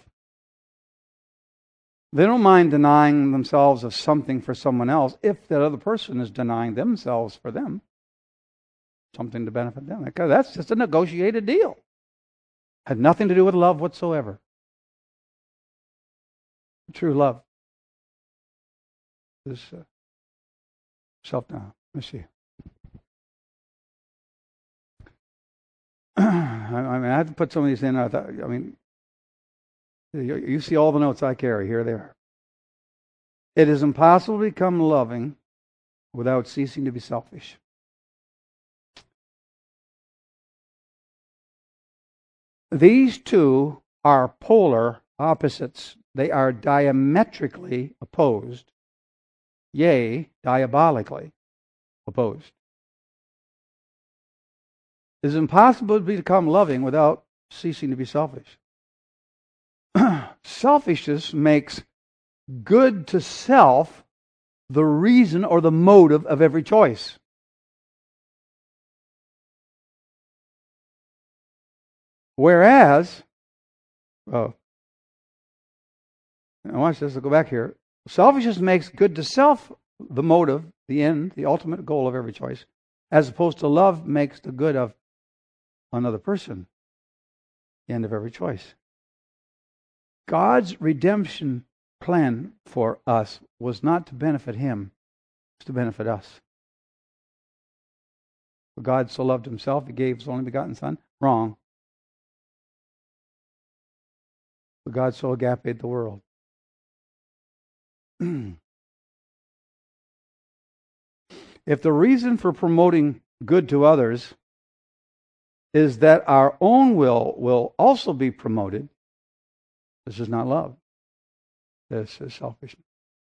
They don't mind denying themselves of something for someone else if that other person is denying themselves for them. Something to benefit them. Because that's just a negotiated deal. Had nothing to do with love whatsoever. True love is uh, self-denial. Let me see. I mean, I had to put some of these in. I thought, I mean, you see all the notes I carry. Here they are. It is impossible to become loving without ceasing to be selfish. These two are polar opposites. They are diametrically opposed, yea, diabolically opposed. It is impossible to become loving without ceasing to be selfish. Selfishness makes good to self the reason or the motive of every choice. Whereas, oh, now watch this, I'll go back here. Selfishness makes good to self the motive, the end, the ultimate goal of every choice, as opposed to love makes the good of another person the end of every choice. God's redemption plan for us was not to benefit Him, it was to benefit us. For God so loved Himself, He gave His only begotten Son. Wrong. For God so agape the world. If the reason for promoting good to others is that our own will will also be promoted, this is not love. This is selfishness.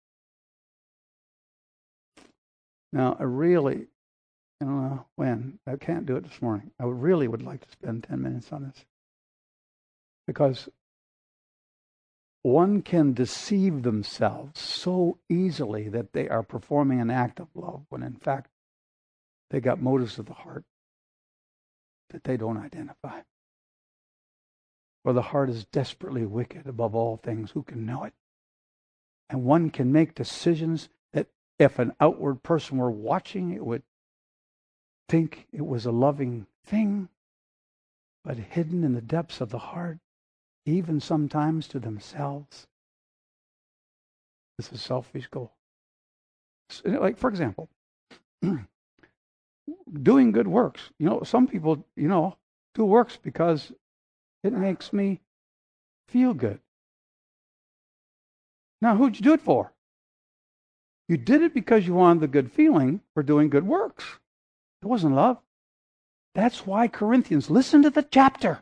Now, I really, I don't know when, I can't do it this morning. I would really would like to spend ten minutes on this. Because one can deceive themselves so easily that they are performing an act of love when in fact they got motives of the heart that they don't identify. For the heart is desperately wicked above all things. Who can know it? And one can make decisions that if an outward person were watching, it would think it was a loving thing, but hidden in the depths of the heart, even sometimes to themselves, it's a selfish goal. Like, for example, doing good works. You know, some people, you know, do works because it makes me feel good. Now, who'd you do it for? You did it because you wanted the good feeling for doing good works. It wasn't love. That's why Corinthians, listen to the chapter.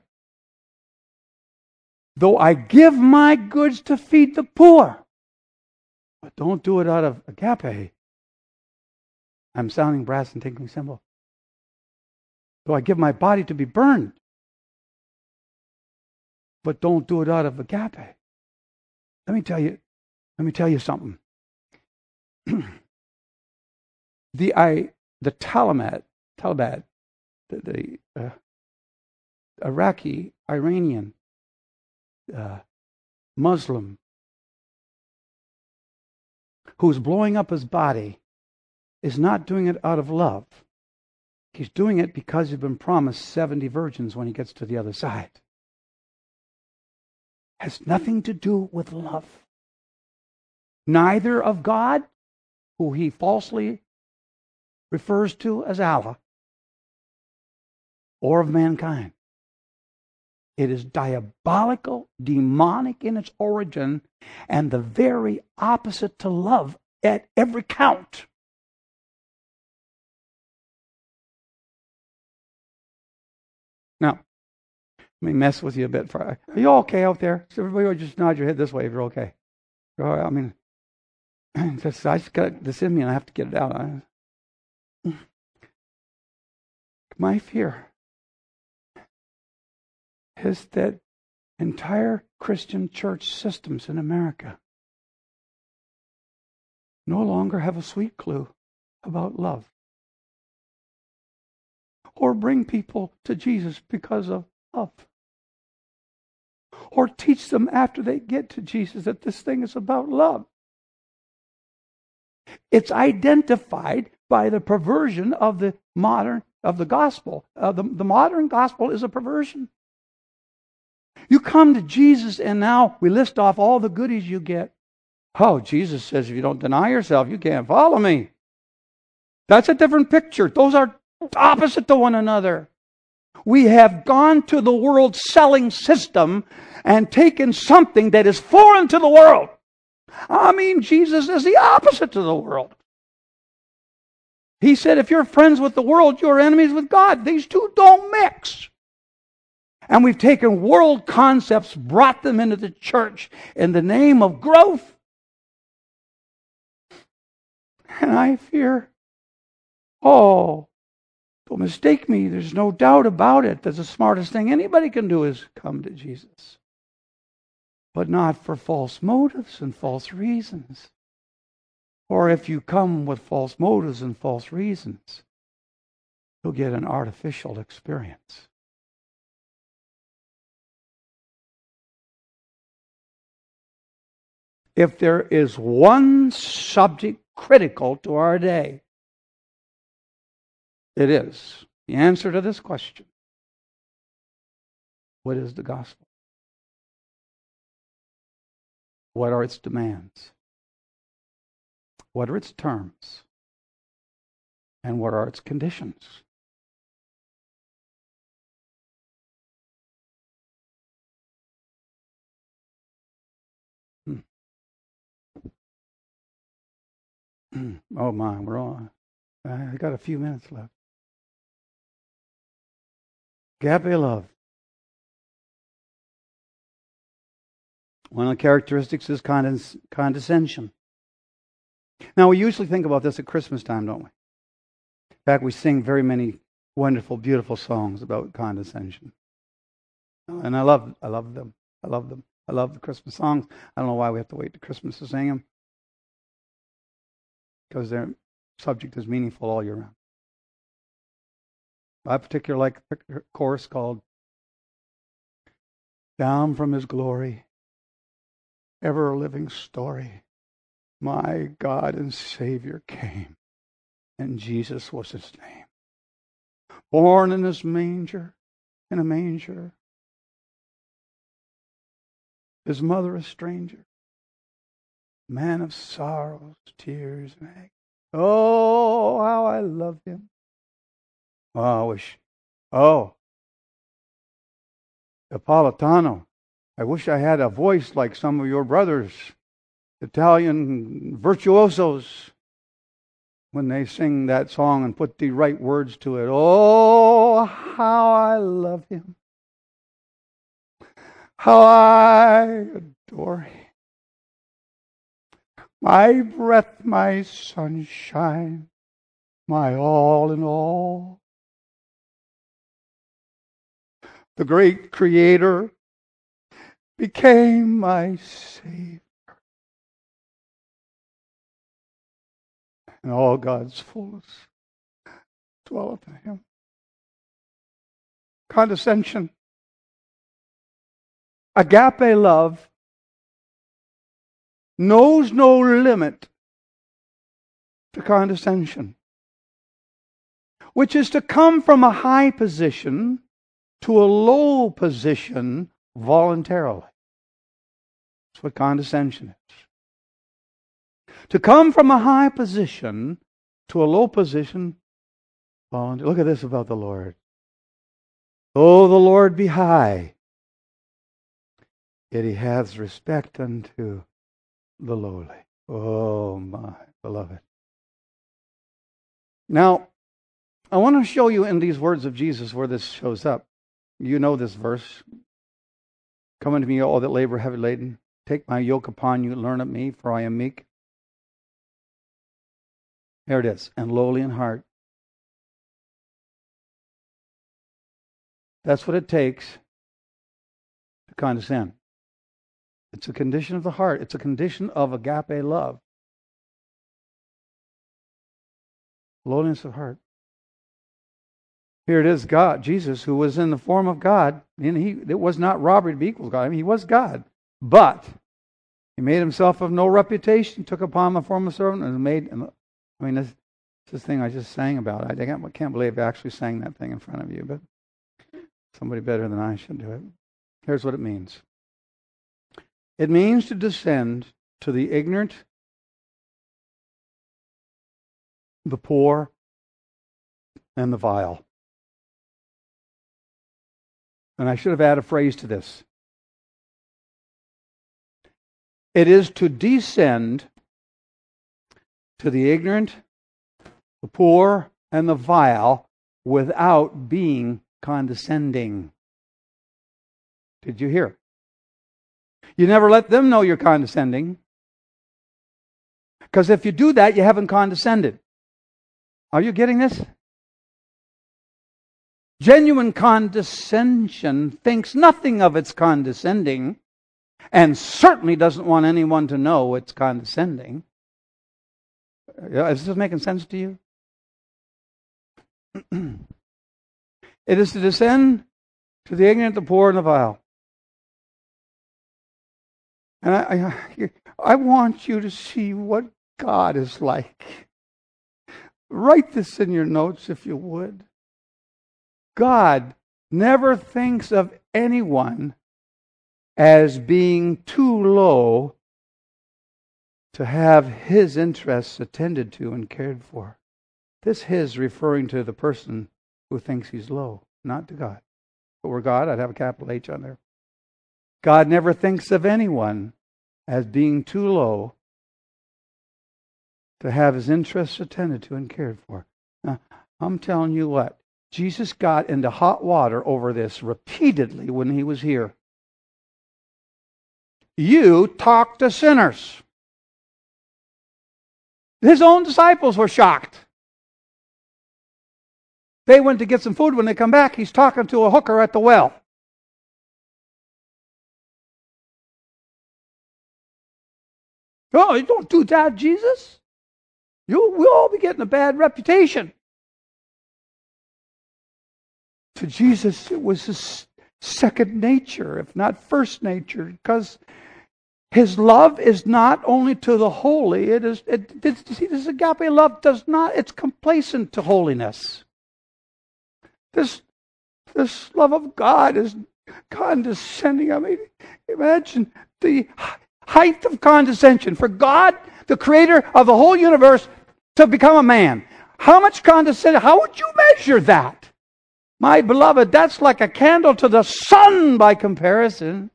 Though I give my goods to feed the poor, but don't do it out of agape. I'm sounding brass and tinkling cymbal. Though I give my body to be burned, but don't do it out of agape. Let me tell you, let me tell you something. the I the Taliban, Taliban, the, the uh, Iraqi, Iranian, uh, Muslim, who's blowing up his body, is not doing it out of love. He's doing it because he's been promised seventy virgins when he gets to the other side. Has nothing to do with love. Neither of God, who he falsely refers to as Allah, or of mankind. It is diabolical, demonic in its origin, and the very opposite to love at every count. Now, Let me mess with you a bit. For, are you okay out there? So everybody just nod your head this way if you're okay. I mean, I just got this in me and I have to get it out. I, my fear is that entire Christian church systems in America no longer have a sweet clue about love, or bring people to Jesus because of love, or teach them after they get to Jesus that this thing is about love. It's identified by the perversion of the modern of the gospel. Uh, the, the modern gospel is a perversion. You come to Jesus and now we list off all the goodies you get. Oh, Jesus says if you don't deny yourself, you can't follow me. That's a different picture. Those are opposite to one another. We have gone to the world selling system and taken something that is foreign to the world. I mean, Jesus is the opposite to the world. He said, if you're friends with the world, you're enemies with God. These two don't mix. And we've taken world concepts, brought them into the church in the name of growth. And I fear, oh, don't mistake me, there's no doubt about it, that the smartest thing anybody can do is come to Jesus. But not for false motives and false reasons. Or if you come with false motives and false reasons, you'll get an artificial experience. If there is one subject critical to our day, it is the answer to this question. What is the gospel? What are its demands? What are its terms? And what are its conditions? Hmm. Oh my, we're on. I got a few minutes left. Agape love. One of the characteristics is condes- condescension. Now, we usually think about this at Christmas time, don't we? In fact, we sing very many wonderful, beautiful songs about condescension. And I love, I love them. I love them. I love the Christmas songs. I don't know why we have to wait to Christmas to sing them. Because their subject is meaningful all year round. I particularly like a chorus called Down from His Glory, Ever a Living Story, my God and Savior came, and Jesus was His name. Born in His manger, in a manger, His mother a stranger, man of sorrows, tears, and agony. Oh, how I love Him. Oh, I wish. Oh, Napolitano. I wish I had a voice like some of your brothers, Italian virtuosos, when they sing that song and put the right words to it. Oh, how I love Him. How I adore Him. My breath, my sunshine, my all in all. The great Creator became my Savior. And all God's fullness dwelleth in Him. Condescension. Agape love knows no limit to condescension, which is to come from a high position to a low position voluntarily. That's what condescension is. To come from a high position to a low position voluntarily. Look at this about the Lord. Though the Lord be high, yet He hath respect unto the lowly. Oh, my beloved. Now, I want to show you in these words of Jesus where this shows up. You know this verse. Come unto me, all that labor heavy laden. Take my yoke upon you, learn of me, for I am meek. There it is. And lowly in heart. That's what it takes to condescend. It's a condition of the heart. It's a condition of agape love. Lowliness of heart. Here it is, God, Jesus, who was in the form of God, and he it was not robbery to be equal to God. I mean, he was God. But he made himself of no reputation, took upon the form of servant, and made, I mean, this, this thing I just sang about. I can't, I can't believe I actually sang that thing in front of you, but somebody better than I should do it. Here's what it means. It means to descend to the ignorant, the poor, and the vile. And I should have added a phrase to this. It is to descend to the ignorant, the poor, and the vile without being condescending. Did you hear? You never let them know you're condescending. Because if you do that, you haven't condescended. Are you getting this? Genuine condescension thinks nothing of its condescending and certainly doesn't want anyone to know it's condescending. Is this making sense to you? It is to descend to the ignorant, the poor, and the vile. And I, I, I want you to see what God is like. Write this in your notes if you would. God never thinks of anyone as being too low to have his interests attended to and cared for. This his referring to the person who thinks he's low, not to God. If it were God, I'd have a capital H on there. God never thinks of anyone as being too low to have his interests attended to and cared for. Now, I'm telling you what, Jesus got into hot water over this repeatedly when he was here. You talk to sinners. His own disciples were shocked. They went to get some food. When they come back, he's talking to a hooker at the well. Oh, you don't do that, Jesus. You, we'll all be getting a bad reputation. To Jesus, it was his second nature, if not first nature, because his love is not only to the holy. It is. It, it, see, this agape love does not. It's complacent to holiness. This, this love of God is condescending. I mean, imagine the height of condescension for God, the creator of the whole universe, to become a man. How much condescension? How would you measure that? My beloved, that's like a candle to the sun by comparison.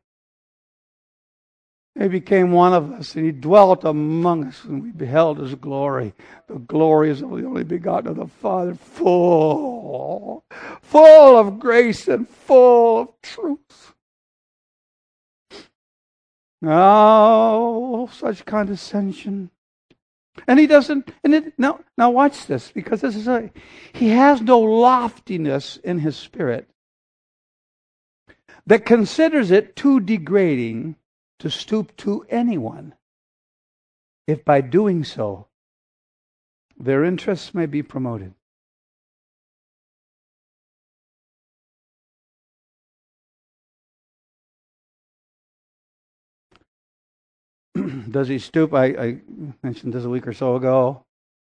He became one of us, and he dwelt among us, and we beheld his glory. The glory is of the only begotten of the Father, full, full of grace and full of truth. Oh, such condescension. And he doesn't, and it, now, now watch this, because this is a, he has no loftiness in his spirit that considers it too degrading to stoop to anyone, if by doing so, their interests may be promoted. Does he stoop? I, I mentioned this a week or so ago.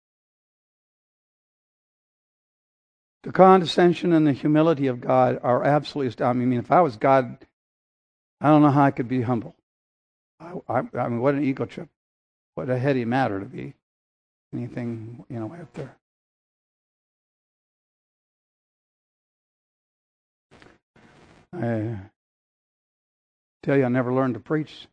The condescension and the humility of God are absolutely astounding. I mean, if I was God, I don't know how I could be humble. I, I, I mean, what an ego trip. What a heady matter to be anything, you know, way up there. I tell you, I never learned to preach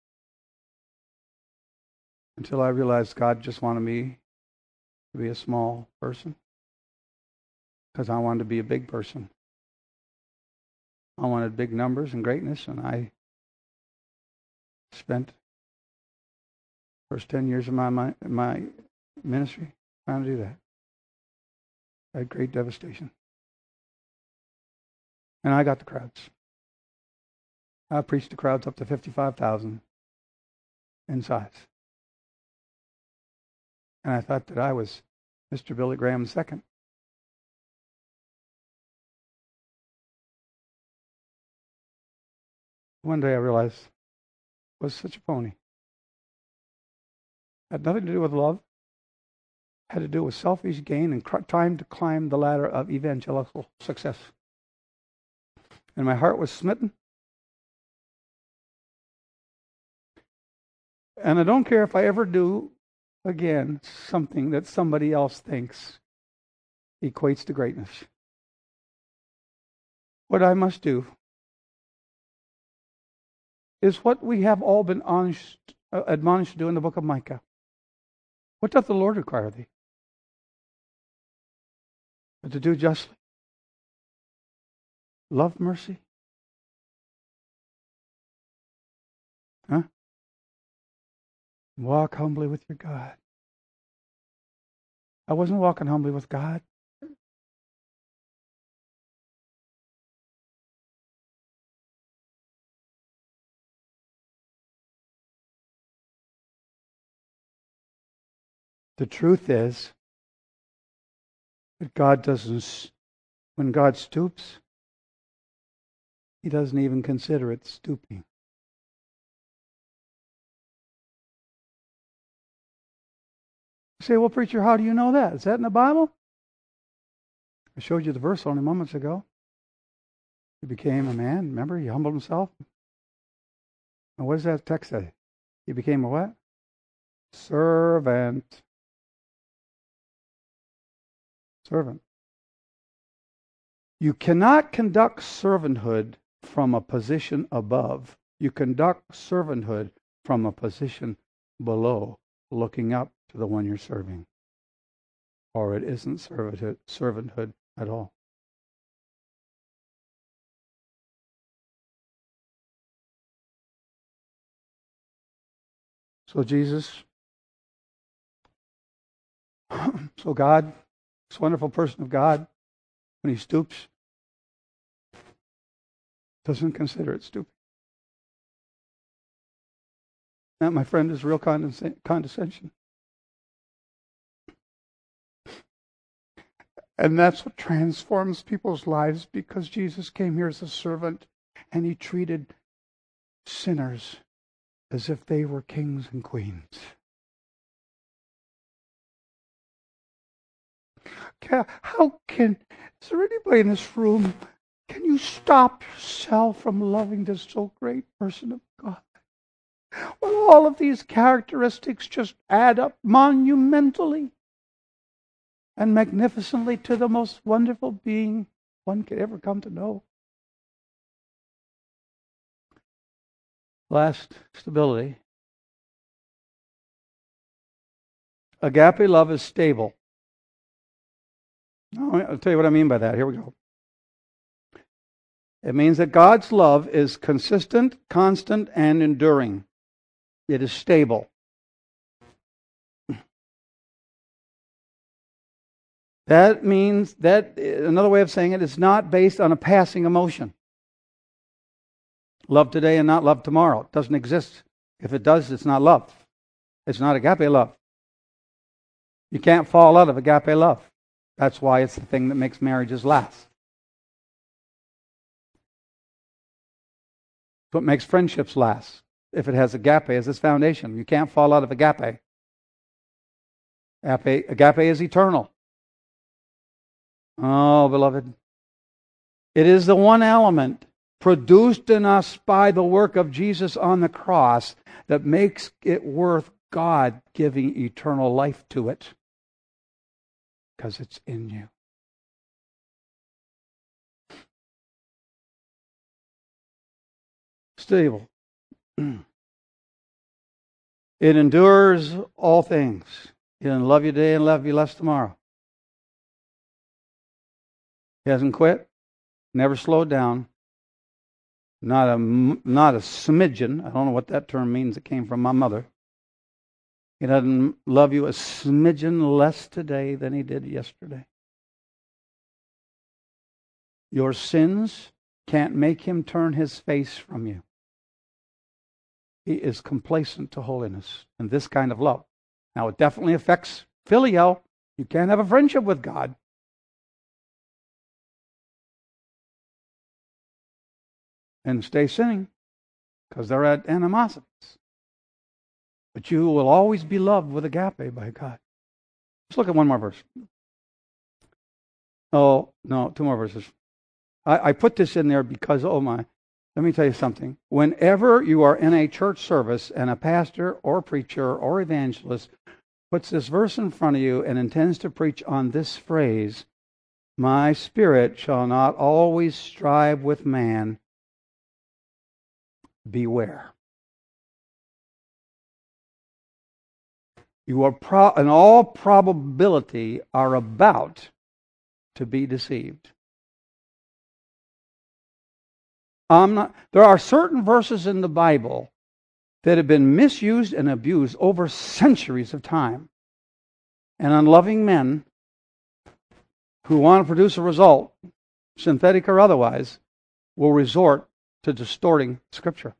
until I realized God just wanted me to be a small person because I wanted to be a big person. I wanted big numbers and greatness, and I spent the first ten years of my, my, my ministry trying to do that. I had great devastation. And I got the crowds. I preached to crowds up to fifty-five thousand in size. And I thought that I was Mister Billy Graham the second. One day I realized I was such a pony. Had nothing to do with love. Had to do with selfish gain and cr- time to climb the ladder of evangelical success. And my heart was smitten. And I don't care if I ever do again something that somebody else thinks equates to greatness. What I must do is what we have all been honest, uh, admonished to do in the book of Micah. What doth the Lord require thee? But to do justly, love mercy, huh? Walk humbly with your God. I wasn't walking humbly with God. The truth is that God doesn't, when God stoops, He doesn't even consider it stooping. You say, well, preacher, how do you know that? Is that in the Bible? I showed you the verse only moments ago. He became a man. Remember, he humbled himself. And what does that text say? He became a what? Servant. Servant. You cannot conduct servanthood from a position above. You conduct servanthood from a position below, looking up to the one you're serving. Or it isn't servanthood, servanthood at all. So Jesus, so God, this wonderful person of God, when He stoops, doesn't consider it stupid. That, my friend, is real condesc- condescension. And that's what transforms people's lives, because Jesus came here as a servant and He treated sinners as if they were kings and queens. How can, is there anybody in this room, can you stop yourself from loving this so great person of God? Well, all of these characteristics just add up monumentally and magnificently to the most wonderful being one could ever come to know. Last, stability. Agape love is stable. I'll tell you what I mean by that. Here we go. It means that God's love is consistent, constant, and enduring. It is stable. That means that, another way of saying it, it's not based on a passing emotion. Love today and not love tomorrow. It doesn't exist. If it does, it's not love. It's not agape love. You can't fall out of agape love. That's why it's the thing that makes marriages last. It's what makes friendships last. If it has agape as its foundation, you can't fall out of agape. Agape, agape is eternal. Oh, beloved. It is the one element produced in us by the work of Jesus on the cross that makes it worth God giving eternal life to it. Because it's in you. Stable. It endures all things. He doesn't love you today and love you less tomorrow. He hasn't quit, never slowed down, Not a, not a smidgen. I don't know what that term means. It came from my mother. He doesn't love you a smidgen less today than he did yesterday. Your sins can't make him turn his face from you. He is complacent to holiness and this kind of love. Now, it definitely affects filial. You can't have a friendship with God. And stay sinning, because they're at animosities. But you will always be loved with agape by God. Let's look at one more verse. Oh, no, two more verses. I, I put this in there because, oh my, let me tell you something. Whenever you are in a church service and a pastor or preacher or evangelist puts this verse in front of you and intends to preach on this phrase, my spirit shall not always strive with man, beware. You are, pro- in all probability, are about to be deceived. I'm not, there are certain verses in the Bible that have been misused and abused over centuries of time. And unloving men who want to produce a result, synthetic or otherwise, will resort to distorting Scripture.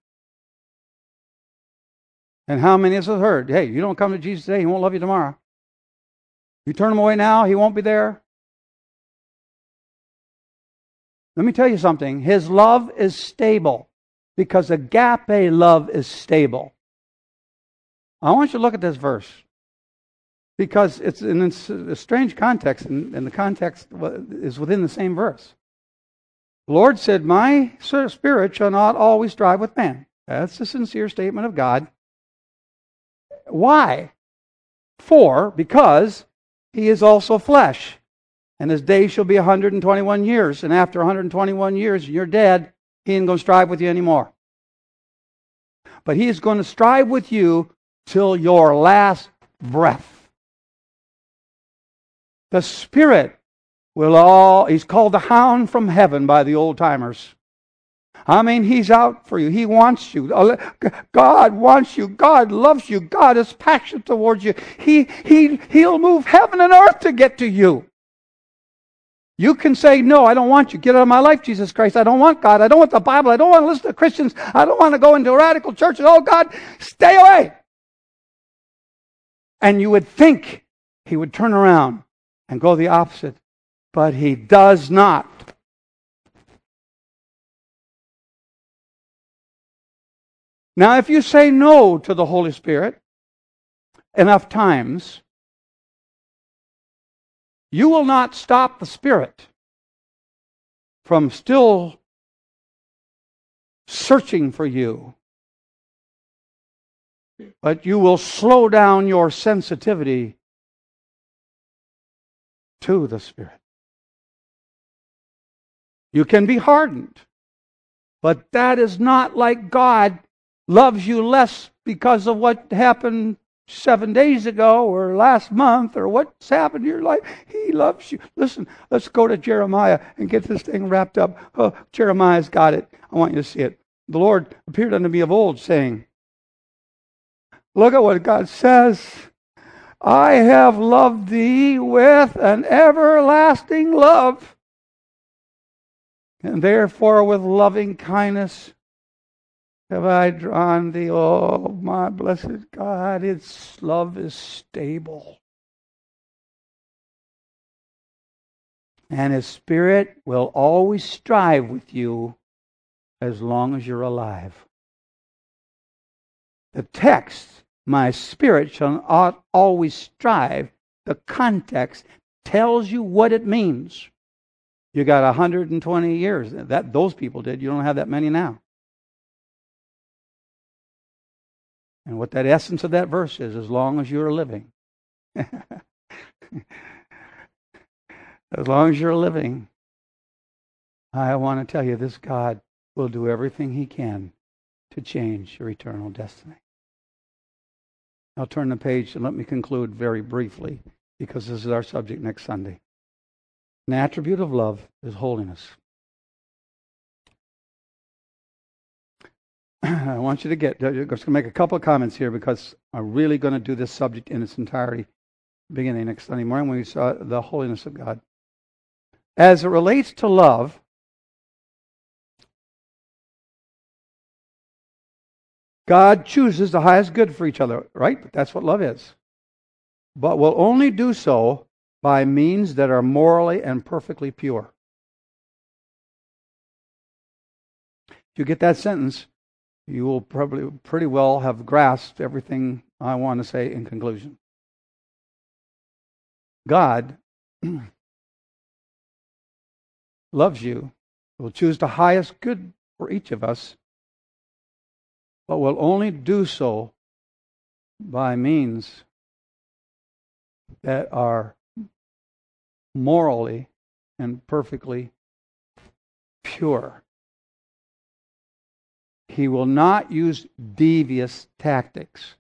And how many of us have heard, hey, you don't come to Jesus today, he won't love you tomorrow. You turn him away now, he won't be there. Let me tell you something. His love is stable because agape love is stable. I want you to look at this verse because it's in a strange context, and the context is within the same verse. The Lord said, my spirit shall not always strive with man. That's a sincere statement of God. Why? For, because he is also flesh. And his days shall be one hundred twenty-one years. And after one hundred twenty-one years, you're dead. He ain't going to strive with you anymore. But he is going to strive with you till your last breath. The Spirit will all, he's called the hound from heaven by the old timers. I mean, he's out for you. He wants you. God wants you. God loves you. God is passionate towards you. He, he, he'll move heaven and earth to get to you. You can say, no, I don't want you. Get out of my life, Jesus Christ. I don't want God. I don't want the Bible. I don't want to listen to Christians. I don't want to go into radical churches. Oh, God, stay away. And you would think he would turn around and go the opposite. But he does not. Now, if you say no to the Holy Spirit enough times, you will not stop the Spirit from still searching for you, but you will slow down your sensitivity to the Spirit. You can be hardened, but that is not like God loves you less because of what happened seven days ago or last month or what's happened in your life. He loves you. Listen, let's go to Jeremiah and get this thing wrapped up. Oh, Jeremiah's got it. I want you to see it. The Lord appeared unto me of old, saying, look at what God says. I have loved thee with an everlasting love, and therefore with loving kindness have I drawn thee. Oh, my blessed God, its love is stable. And his Spirit will always strive with you as long as you're alive. The text, my spirit shall not always strive, the context tells you what it means. You got one hundred twenty years. That those people did. You don't have that many now. And what that essence of that verse is, as long as you're living. As long as you're living, I want to tell you this God will do everything he can to change your eternal destiny. I'll turn the page and let me conclude very briefly, because this is our subject next Sunday. An attribute of love is holiness. I want you to get, I'm just going to make a couple of comments here because I'm really going to do this subject in its entirety beginning next Sunday morning when we saw the holiness of God. As it relates to love, God chooses the highest good for each other, right? That's what love is. But will only do so by means that are morally and perfectly pure. If you get that sentence, you will probably pretty well have grasped everything I want to say in conclusion. God loves you, will choose the highest good for each of us, but will only do so by means that are morally and perfectly pure. He will not use devious tactics.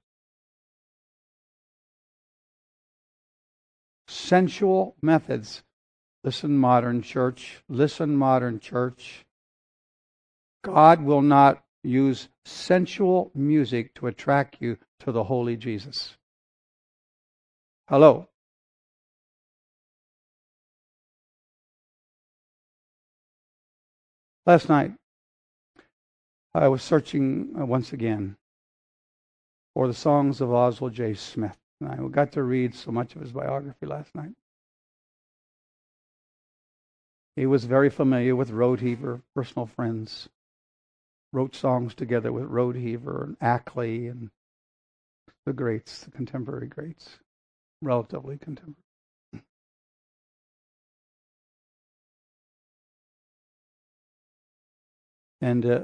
Sensual methods. Listen, modern church. Listen, modern church. God will not use sensual music to attract you to the holy Jesus. Hello. Last night, I was searching once again for the songs of Oswald J. Smith. And I got to read so much of his biography last night. He was very familiar with Roadheaver, personal friends. Wrote songs together with Roadheaver and Ackley and the greats, the contemporary greats, relatively contemporary. And uh,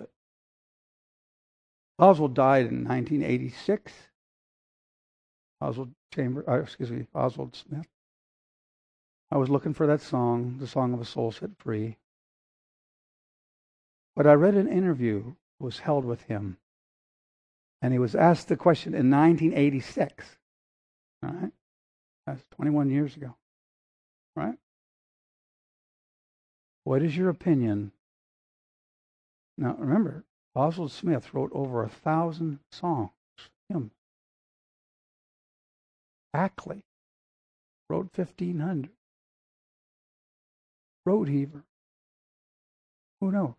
Oswald died in nineteen eighty-six. Oswald Chamber, uh, excuse me, Oswald Smith. I was looking for that song, the song of a soul set free. But I read an interview that was held with him, and he was asked the question in nineteen eighty-six. All right, that's twenty-one years ago. Right? What is your opinion? Now remember, Oswald Smith wrote over a thousand songs. Him. Ackley wrote fifteen hundred. Roadheaver. Who knows?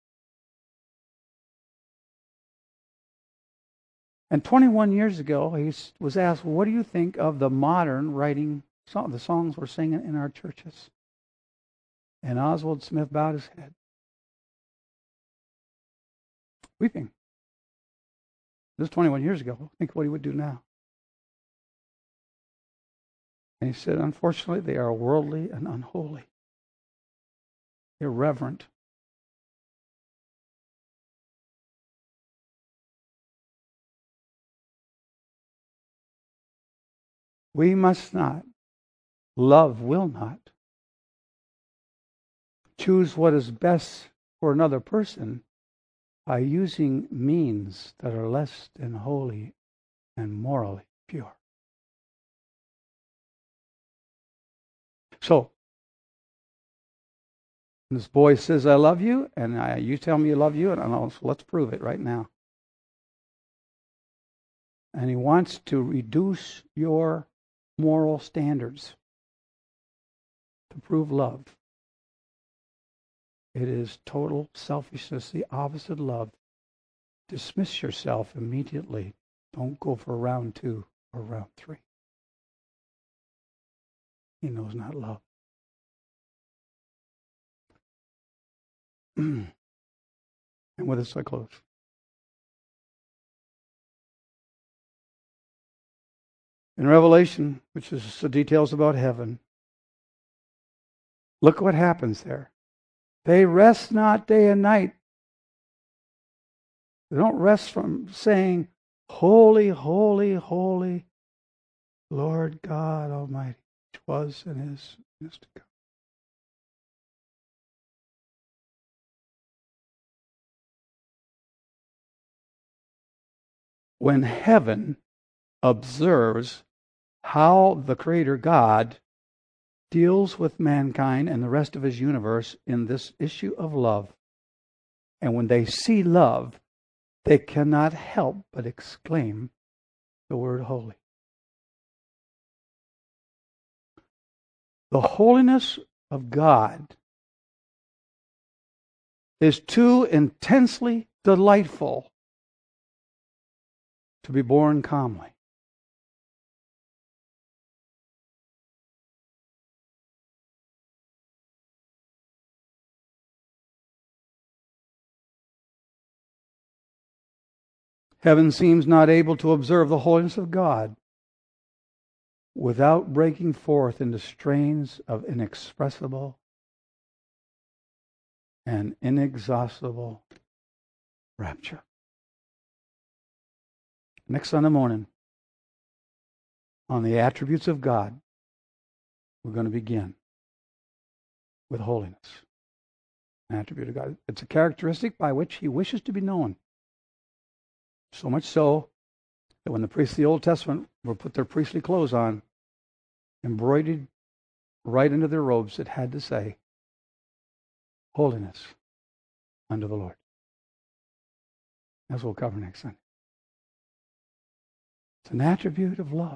And twenty-one years ago, he was asked, what do you think of the modern writing, song, the songs we're singing in our churches? And Oswald Smith bowed his head, weeping. This was twenty-one years ago. Think what he would do now. And he said, unfortunately, they are worldly and unholy, irreverent. We must not, love will not, choose what is best for another person by using means that are less than holy and morally pure. So, this boy says, I love you, and I, you tell me you love you, and I'll, so let's prove it right now. And he wants to reduce your moral standards to prove love. It is total selfishness, the opposite of love. Dismiss yourself immediately. Don't go for round two or round three. He knows not love. And with this I close. In Revelation, which is the details about heaven, look what happens there. They rest not day and night. They don't rest from saying, holy, holy, holy, Lord God Almighty, which was and is and is to come. When heaven observes how the Creator God deals with mankind and the rest of His universe in this issue of love, and when they see love, they cannot help but exclaim the word holy. The holiness of God is too intensely delightful to be borne calmly. Heaven seems not able to observe the holiness of God without breaking forth into strains of inexpressible and inexhaustible rapture. Next Sunday morning, on the attributes of God, we're going to begin with holiness. An attribute of God. It's a characteristic by which He wishes to be known. So much so that when the priests of the Old Testament were put their priestly clothes on, embroidered right into their robes, it had to say, holiness unto the Lord. As we'll cover next Sunday. It's an attribute of love.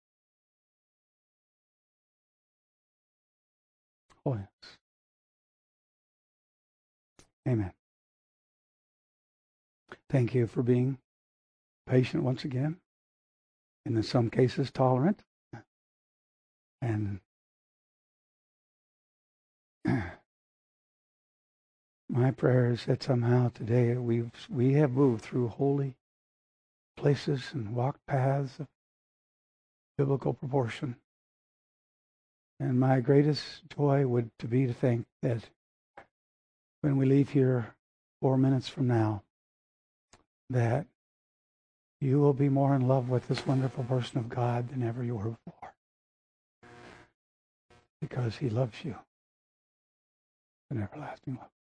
Holiness. Amen. Thank you for being patient once again, and in some cases tolerant. And my prayer is that somehow today we've we have moved through holy places and walked paths of biblical proportion. And my greatest joy would to be to think that when we leave here four minutes from now, that you will be more in love with this wonderful person of God than ever you were before. Because He loves you with an everlasting love.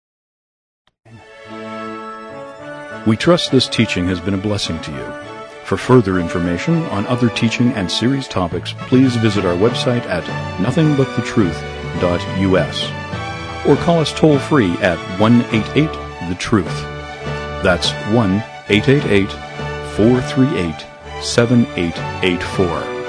Amen. We trust this teaching has been a blessing to you. For further information on other teaching and series topics, please visit our website at nothing but the truth dot U S or call us toll-free at one eight eight the truth. That's one eight eight eight, four three eight, seven eight eight four.